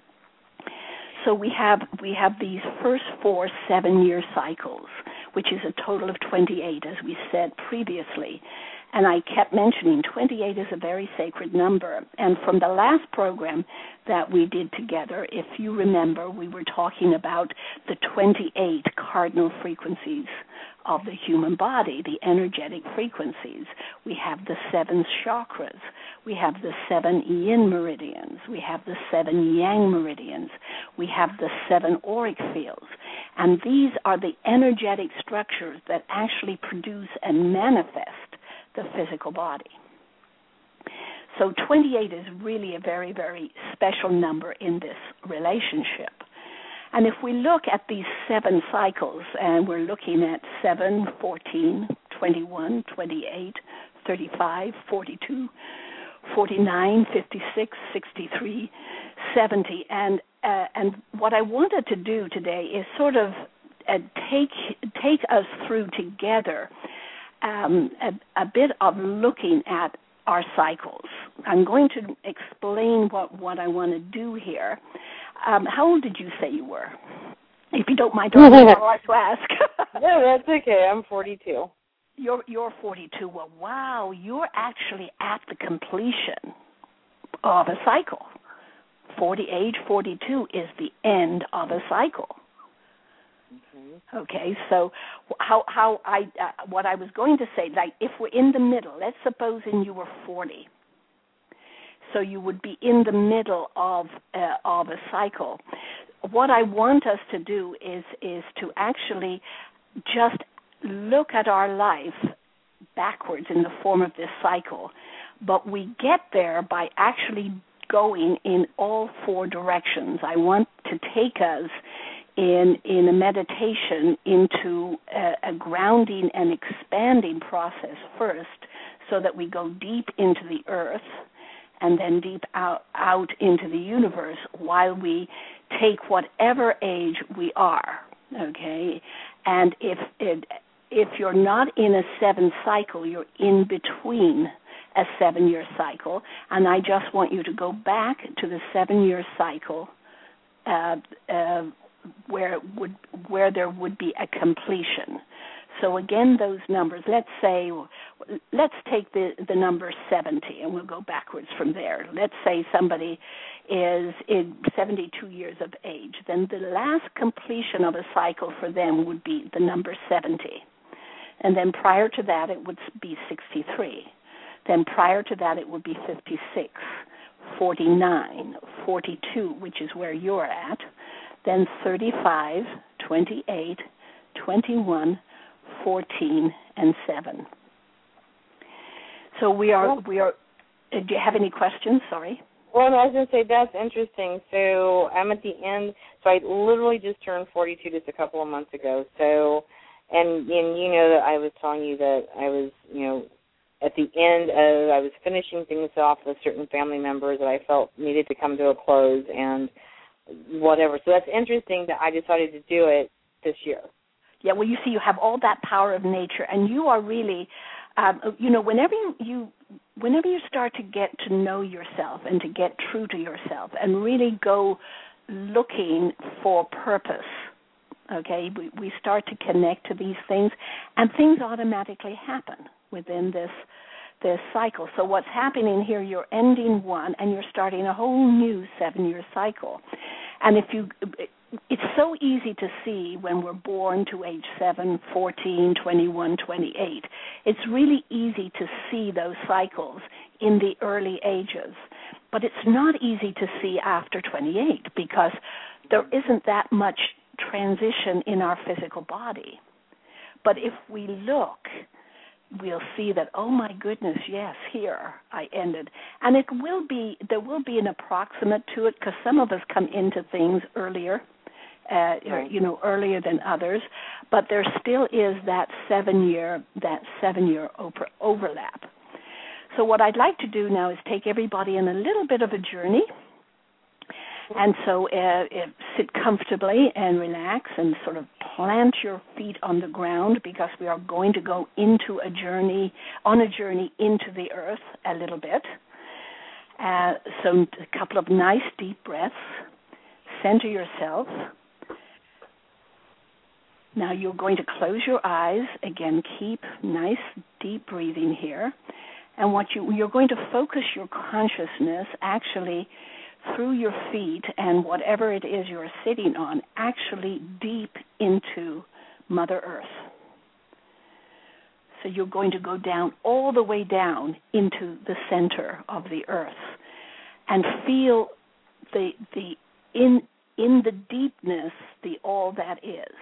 So we have these first 4 7-year cycles, which is a total of 28, as we said previously. And I kept mentioning 28 is a very sacred number. And from the last program that we did together, if you remember, we were talking about the 28 cardinal frequencies of the human body, the energetic frequencies. We have the 7 chakras. We have the 7 yin meridians. We have the 7 yang meridians. We have the 7 auric fields. And these are the energetic structures that actually produce and manifest the physical body. So 28 is really a very, very special number in this relationship. And if we look at these 7 cycles, and we're looking at 7, 14, 21, 28, 35, 42, 49, 56, 63, 70, and what I wanted to do today is sort of take us through together a bit of looking at our cycles. I'm going to explain what I want to do here. How old did you say you were? If you don't mind, I'd like to ask. No, that's okay. I'm 42. You're 42. Well, wow, you're actually at the completion of a cycle. Age 42 is the end of a cycle. Okay, so what I was going to say, like if we're in the middle, let's suppose you were 40. So you would be in the middle of a cycle. What I want us to do is to actually just look at our life backwards in the form of this cycle, but we get there by actually going in all 4 directions. I want to take us in a meditation into a grounding and expanding process first, so that we go deep into the earth and then deep out into the universe while we take whatever age we are, okay? And if you're not in a 7 cycle, you're in between a 7-year cycle, and I just want you to go back to the 7-year cycle where there would be a completion. So again, those numbers, let's take the number 70, and we'll go backwards from there. Let's say somebody is 72 years of age. Then the last completion of a cycle for them would be the number 70. And then prior to that, it would be 63. Then prior to that, it would be 56, 49, 42, which is where you're at. Then 35, 28, 21, 14, and 7. So we are. Do you have any questions? Sorry. Well, I was going to say that's interesting. So I'm at the end. So I literally just turned 42 just a couple of months ago. So, and you know that I was telling you that I was, at the end of, I was finishing things off with certain family members that I felt needed to come to a close and whatever. So that's interesting that I decided to do it this year. Yeah, well, you see, you have all that power of nature, and you are really, whenever you start to get to know yourself and to get true to yourself and really go looking for purpose, okay, we start to connect to these things, and things automatically happen within this cycle. So what's happening here, you're ending one and you're starting a whole new 7-year cycle. And it's so easy to see when we're born to age 7, 14, 21, 28. It's really easy to see those cycles in the early ages. But it's not easy to see after 28 because there isn't that much transition in our physical body. But if we look, we'll see that, oh my goodness, yes, here I ended. And there will be an approximate to it because some of us come into things earlier, earlier than others, but there still is that 7-year overlap. So what I'd like to do now is take everybody in a little bit of a journey. And so sit comfortably and relax and sort of plant your feet on the ground because we are going to go on a journey into the earth a little bit. So a couple of nice deep breaths. Center yourself. Now you're going to close your eyes. Again, keep nice deep breathing here. And you're going to focus your consciousness actually through your feet and whatever it is you're sitting on, actually deep into Mother Earth. So you're going to go down, all the way down into the center of the earth, and feel in the deepness, the all that is.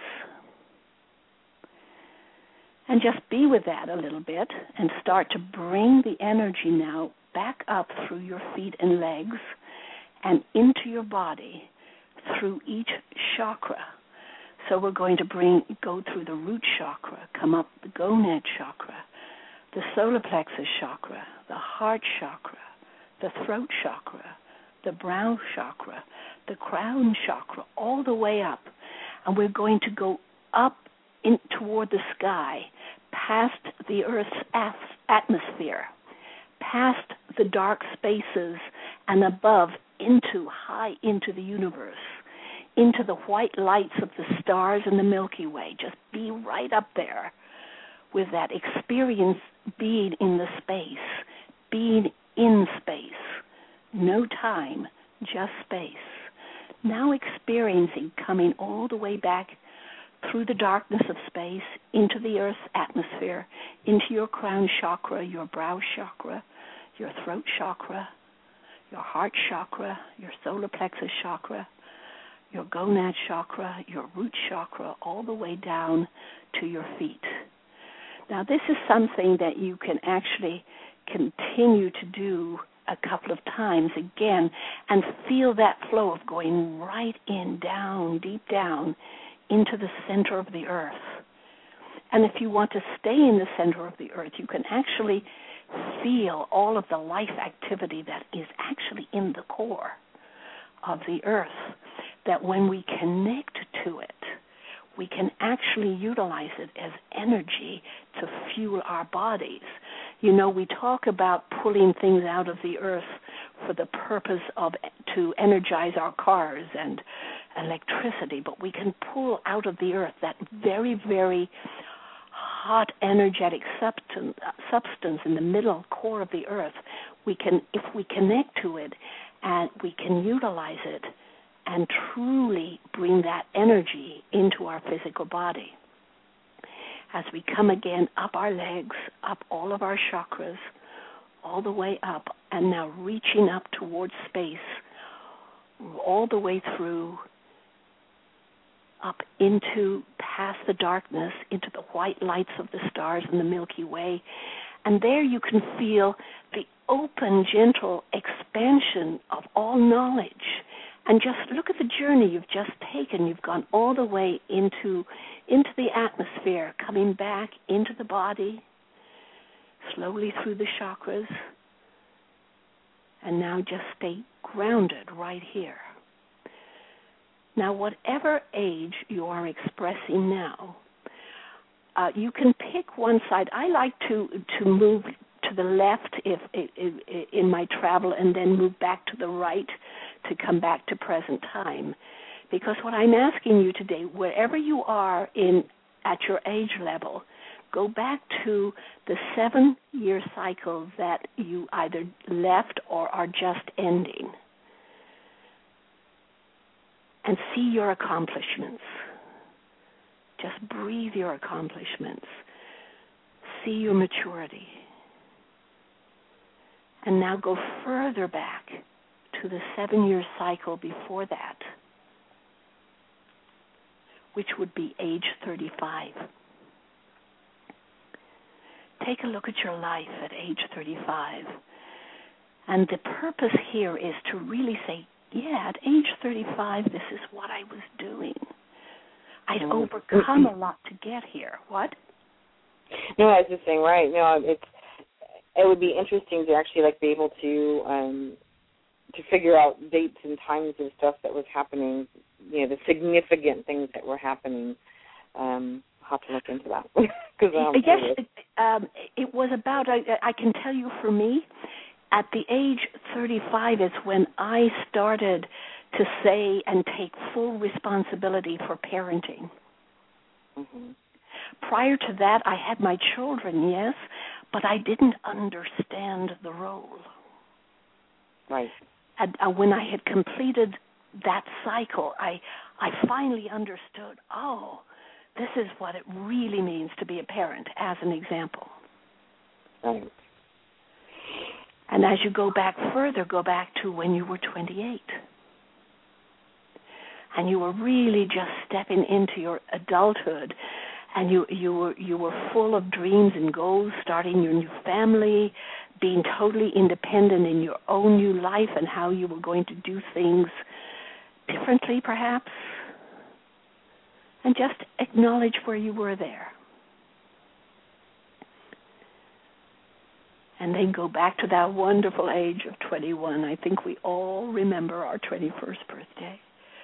And just be with that a little bit and start to bring the energy now back up through your feet and legs and into your body through each chakra. So we're going to go through the root chakra, come up the gonad chakra, the solar plexus chakra, the heart chakra, the throat chakra, the brow chakra, the crown chakra, all the way up. And we're going to go up toward the sky, past the Earth's atmosphere, past the dark spaces, and above high into the universe, into the white lights of the stars and the Milky Way. Just be right up there with that experience, being in the space, being in space. No time, just space. Now experiencing coming all the way back through the darkness of space into the Earth's atmosphere, into your crown chakra, your brow chakra, your throat chakra, your heart chakra, your solar plexus chakra, your gonad chakra, your root chakra, all the way down to your feet. Now, this is something that you can actually continue to do a couple of times again and feel that flow of going right in, down, deep down into the center of the earth. And if you want to stay in the center of the earth, you can actually feel all of the life activity that is actually in the core of the earth, that when we connect to it, we can actually utilize it as energy to fuel our bodies. You know, we talk about pulling things out of the earth for the purpose to energize our cars and electricity, but we can pull out of the earth that very, very hot, energetic substance in the middle core of the earth. We can, if we connect to it, and we can utilize it and truly bring that energy into our physical body. As we come again up our legs, up all of our chakras, all the way up, and now reaching up towards space, all the way through, up into past the darkness, into the white lights of the stars and the Milky Way. And there you can feel the open, gentle expansion of all knowledge. And just look at the journey you've just taken. You've gone all the way into the atmosphere, coming back into the body, slowly through the chakras. And now just stay grounded right here. Now, whatever age you are expressing now, you can pick one side. I like to move to the left in my travel and then move back to the right to come back to present time. Because what I'm asking you today, wherever you are at your age level, go back to the 7-year cycle that you either left or are just ending. And see your accomplishments. Just breathe your accomplishments. See your maturity. And now go further back to the 7-year cycle before that, which would be age 35. Take a look at your life at age 35. And the purpose here is to really say, yeah, at age 35, this is what I was doing. I'd overcome a lot to get here. What? No, I was just saying, right. No, it would be interesting to actually be able to figure out dates and times of stuff that was happening. You know, the significant things that were happening. I'll have to look into that. Yes, it was about. I can tell you, for me, at the age 35 is when I started to say and take full responsibility for parenting. Mm-hmm. Prior to that, I had my children, yes, but I didn't understand the role. Right. And when I had completed that cycle, I finally understood, this is what it really means to be a parent, as an example. Right. And as you go back further, go back to when you were 28. And you were really just stepping into your adulthood, and you were full of dreams and goals, starting your new family, being totally independent in your own new life and how you were going to do things differently, perhaps. And just acknowledge where you were there. And then go back to that wonderful age of 21. I think we all remember our 21st birthday.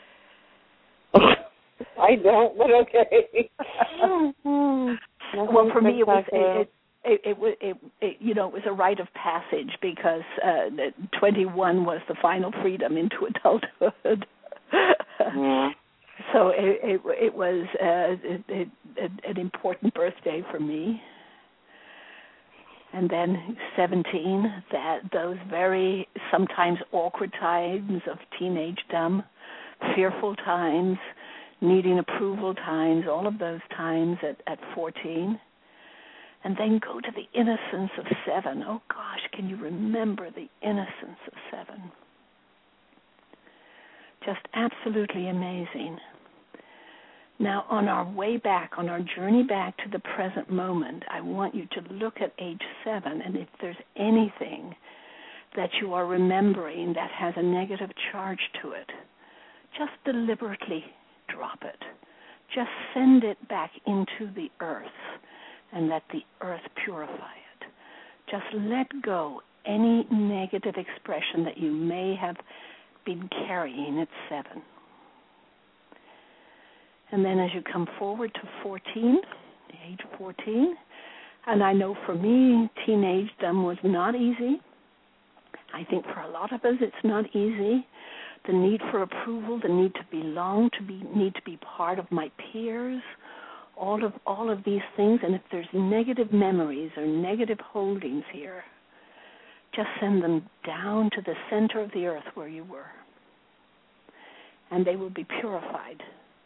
I don't, but okay. Well, for me, it was a rite of passage, because 21 was the final freedom into adulthood. Yeah. So it was an important birthday for me. And then 17, those very sometimes awkward times of teenagedom, fearful times, needing approval times, all of those times at 14. And then go to the innocence of 7. Oh gosh, can you remember the innocence of 7? Just absolutely amazing. Now, on our way back, on our journey back to the present moment, I want you to look at age 7, and if there's anything that you are remembering that has a negative charge to it, just deliberately drop it. Just send it back into the earth and let the earth purify it. Just let go any negative expression that you may have been carrying at 7. And then as you come forward to 14, age 14, and I know for me, teenagedom was not easy. I think for a lot of us it's not easy. The need for approval, the need to belong, need to be part of my peers, all of these things. And if there's negative memories or negative holdings here, just send them down to the center of the earth where you were. And they will be purified.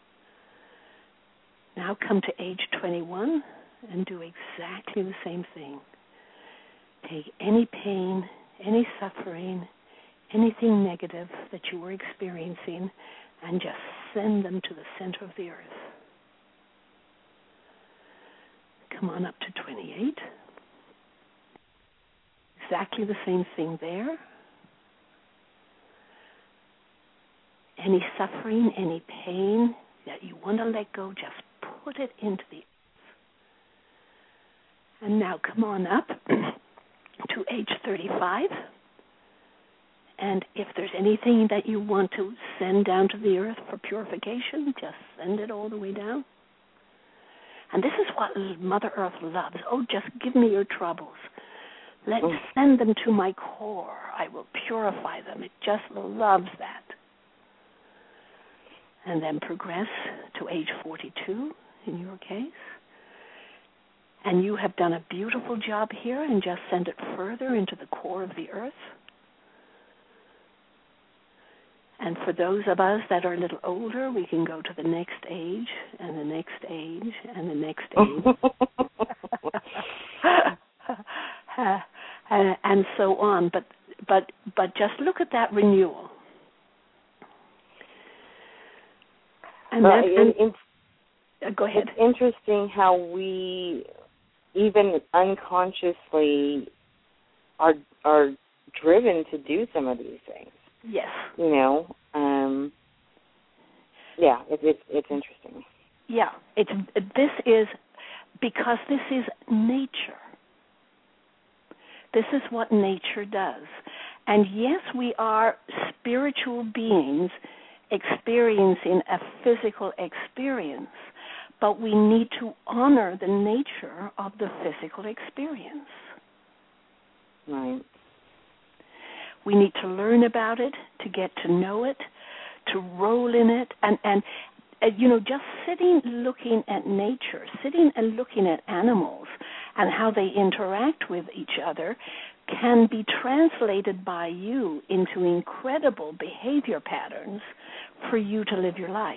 Now come to age 21 and do exactly the same thing. Take any pain, any suffering, anything negative that you were experiencing, and just send them to the center of the earth. Come on up to 28. Exactly the same thing there. Any suffering, any pain that you want to let go, just put it into the earth. And now come on up to age 35. And if there's anything that you want to send down to the earth for purification, just send it all the way down. And this is what Mother Earth loves. Oh, just give me your troubles. Let's send them to my core. I will purify them. It just loves that. And then progress to age 42 in your case. And you have done a beautiful job here, and just send it further into the core of the earth. And for those of us that are a little older, we can go to the next age, and the next age, and the next age. And so on. But just look at that renewal. And go ahead. It's interesting how we, even unconsciously, are driven to do some of these things. Yes. You know, it's interesting. Yeah, this is because this is nature. This is what nature does. And yes, we are spiritual beings experiencing a physical experience, but we need to honor the nature of the physical experience. Right. We need to learn about it, to get to know it, to roll in it, and just sitting looking at nature, sitting and looking at animals and how they interact with each other can be translated by you into incredible behavior patterns for you to live your life.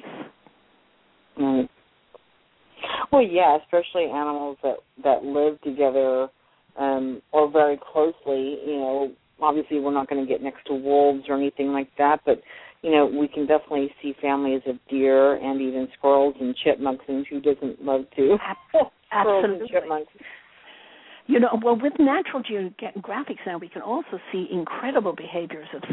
Right. Well, yeah, especially animals that live together or very closely. Obviously we're not going to get next to wolves or anything like that, but we can definitely see families of deer and even squirrels and chipmunks, and who doesn't love to? Squirrels and chipmunks. Well, with Natural Geographic now, we can also see incredible behaviors of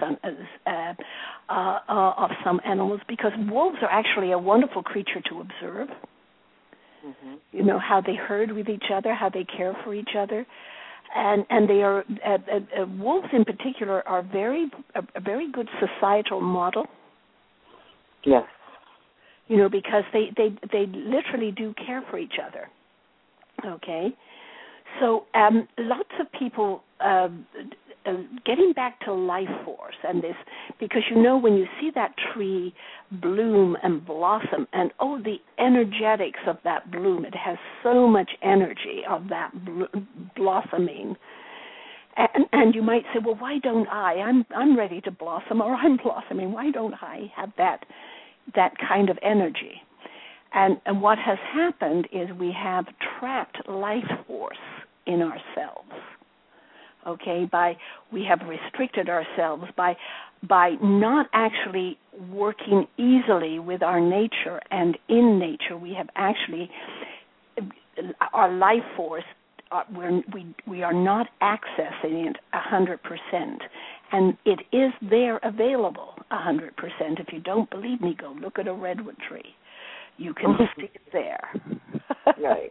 some animals, because wolves are actually a wonderful creature to observe. Mm-hmm. How they herd with each other, how they care for each other. And they are wolves in particular are a very good societal model. Yes. Because they literally do care for each other. Okay. So lots of people getting back to life force and this, because when you see that tree bloom and blossom, and the energetics of that bloom, it has so much energy of that blossoming. And you might say, well, why don't I'm ready to blossom, or I'm blossoming. Why don't I have that kind of energy? And what has happened is we have trapped life force in ourselves. Okay, we have restricted ourselves by not actually working easily with our nature, and in nature we have actually our life force. We are not accessing it 100%, and it is there available 100%. If you don't believe me, go look at a redwood tree. You can see it there. Right.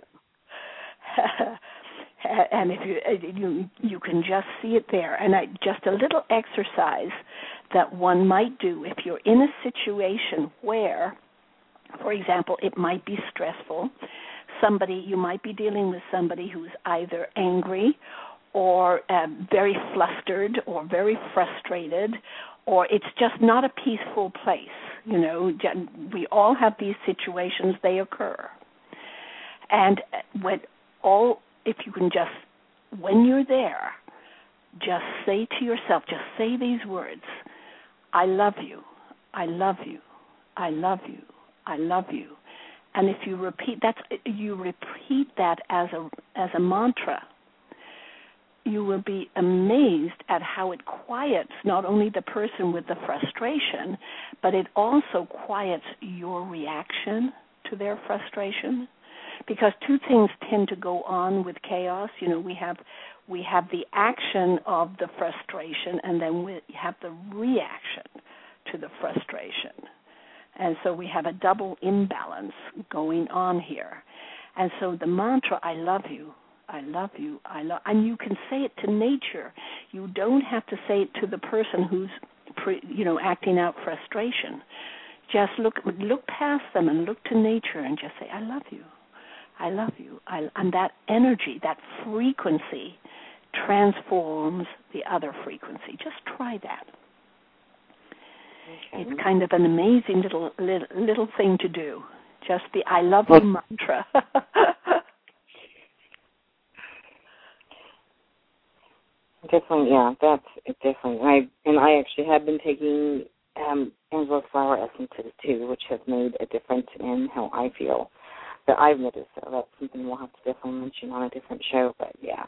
And if you can just see it there. And just a little exercise that one might do if you're in a situation where, for example, it might be stressful. You might be dealing with somebody who's either angry or very flustered or very frustrated, or it's just not a peaceful place. We all have these situations, they occur. And if you can just, when you're there, just say to yourself, just say these words: I love you, I love you, I love you, I love you. And if you repeat that as a mantra, you will be amazed at how it quiets not only the person with the frustration, but it also quiets your reaction to their frustration. Because two things tend to go on with chaos. We have the action of the frustration, and then we have the reaction to the frustration. And so we have a double imbalance going on here. And so the mantra, I love you, I love you, and you can say it to nature. You don't have to say it to the person who's, acting out frustration. Just look past them and look to nature and just say, I love you, I love you. And that energy, that frequency transforms the other frequency. Just try that. Okay. It's kind of an amazing little thing to do. Just the I love you mantra. Definitely, yeah, that's it. Definitely. I actually have been taking Angela flower essences too, which have made a difference in how I feel. That I've noticed. So that's something we'll have to definitely mention on a different show. But yeah,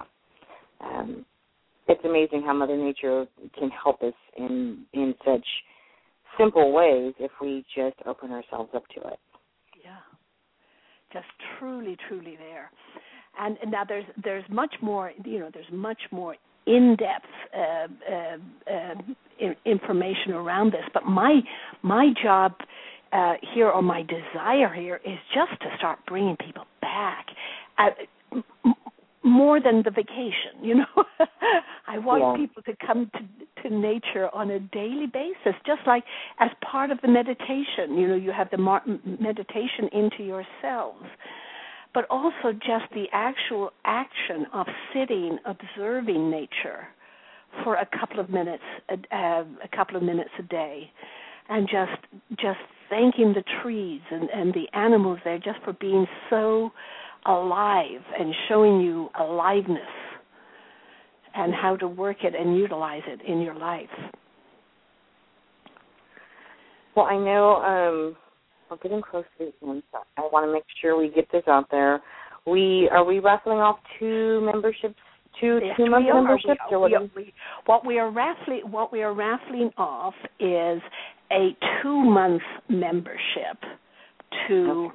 it's amazing how Mother Nature can help us in such simple ways if we just open ourselves up to it. Yeah, just truly, truly there. And now there's much more. There's much more in-depth information around this. But my job here, or my desire here, is just to start bringing people back. More than the vacation, I want people to come to nature on a daily basis, just like as part of the meditation. You have the meditation into yourselves, but also just the actual action of sitting, observing nature for a couple of minutes a day, and just thanking the trees and the animals there just for being so alive and showing you aliveness and how to work it and utilize it in your life. Well, I know we're getting close to the end, so I want to make sure we get this out there. Are we raffling off 2 memberships 2-month memberships? What we are raffling off is a 2-month membership to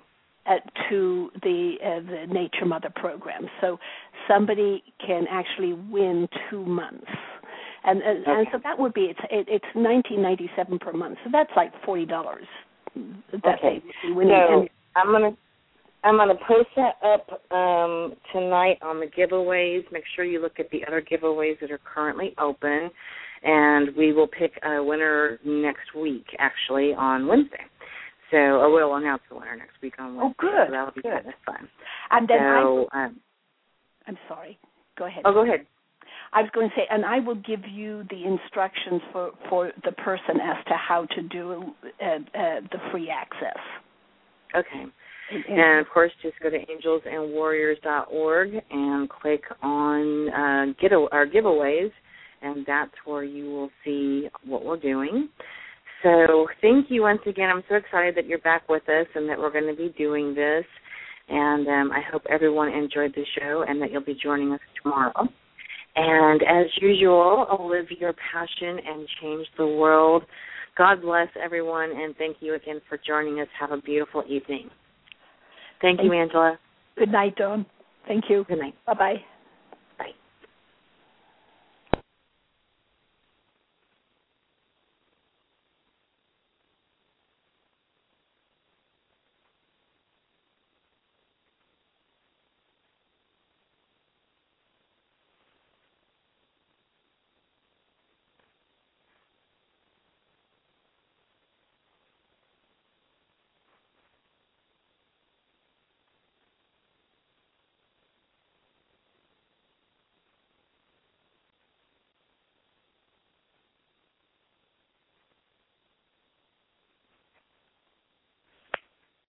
the Nature Mother program. So somebody can actually win 2 months. And so that would be it's $19.97 per month. So that's like $40. Okay. So I'm gonna post that up tonight on the giveaways. Make sure you look at the other giveaways that are currently open, and we will pick a winner next week, actually on Wednesday. So we'll announce the winner next week on Wednesday. Oh, good. So that'll be kind of fun. And then I'm sorry. Go ahead. Oh, go ahead. I was going to say, and I will give you the instructions for the person as to how to do the free access. Okay. And, of course, just go to angelsandwarriors.org and click on our giveaways, and that's where you will see what we're doing. So thank you once again. I'm so excited that you're back with us and that we're going to be doing this. And I hope everyone enjoyed the show and that you'll be joining us tomorrow. And as usual, live your passion and change the world. God bless everyone, and thank you again for joining us. Have a beautiful evening. Thank you, Angela. Good night, Dawn. Thank you. Good night. Bye-bye.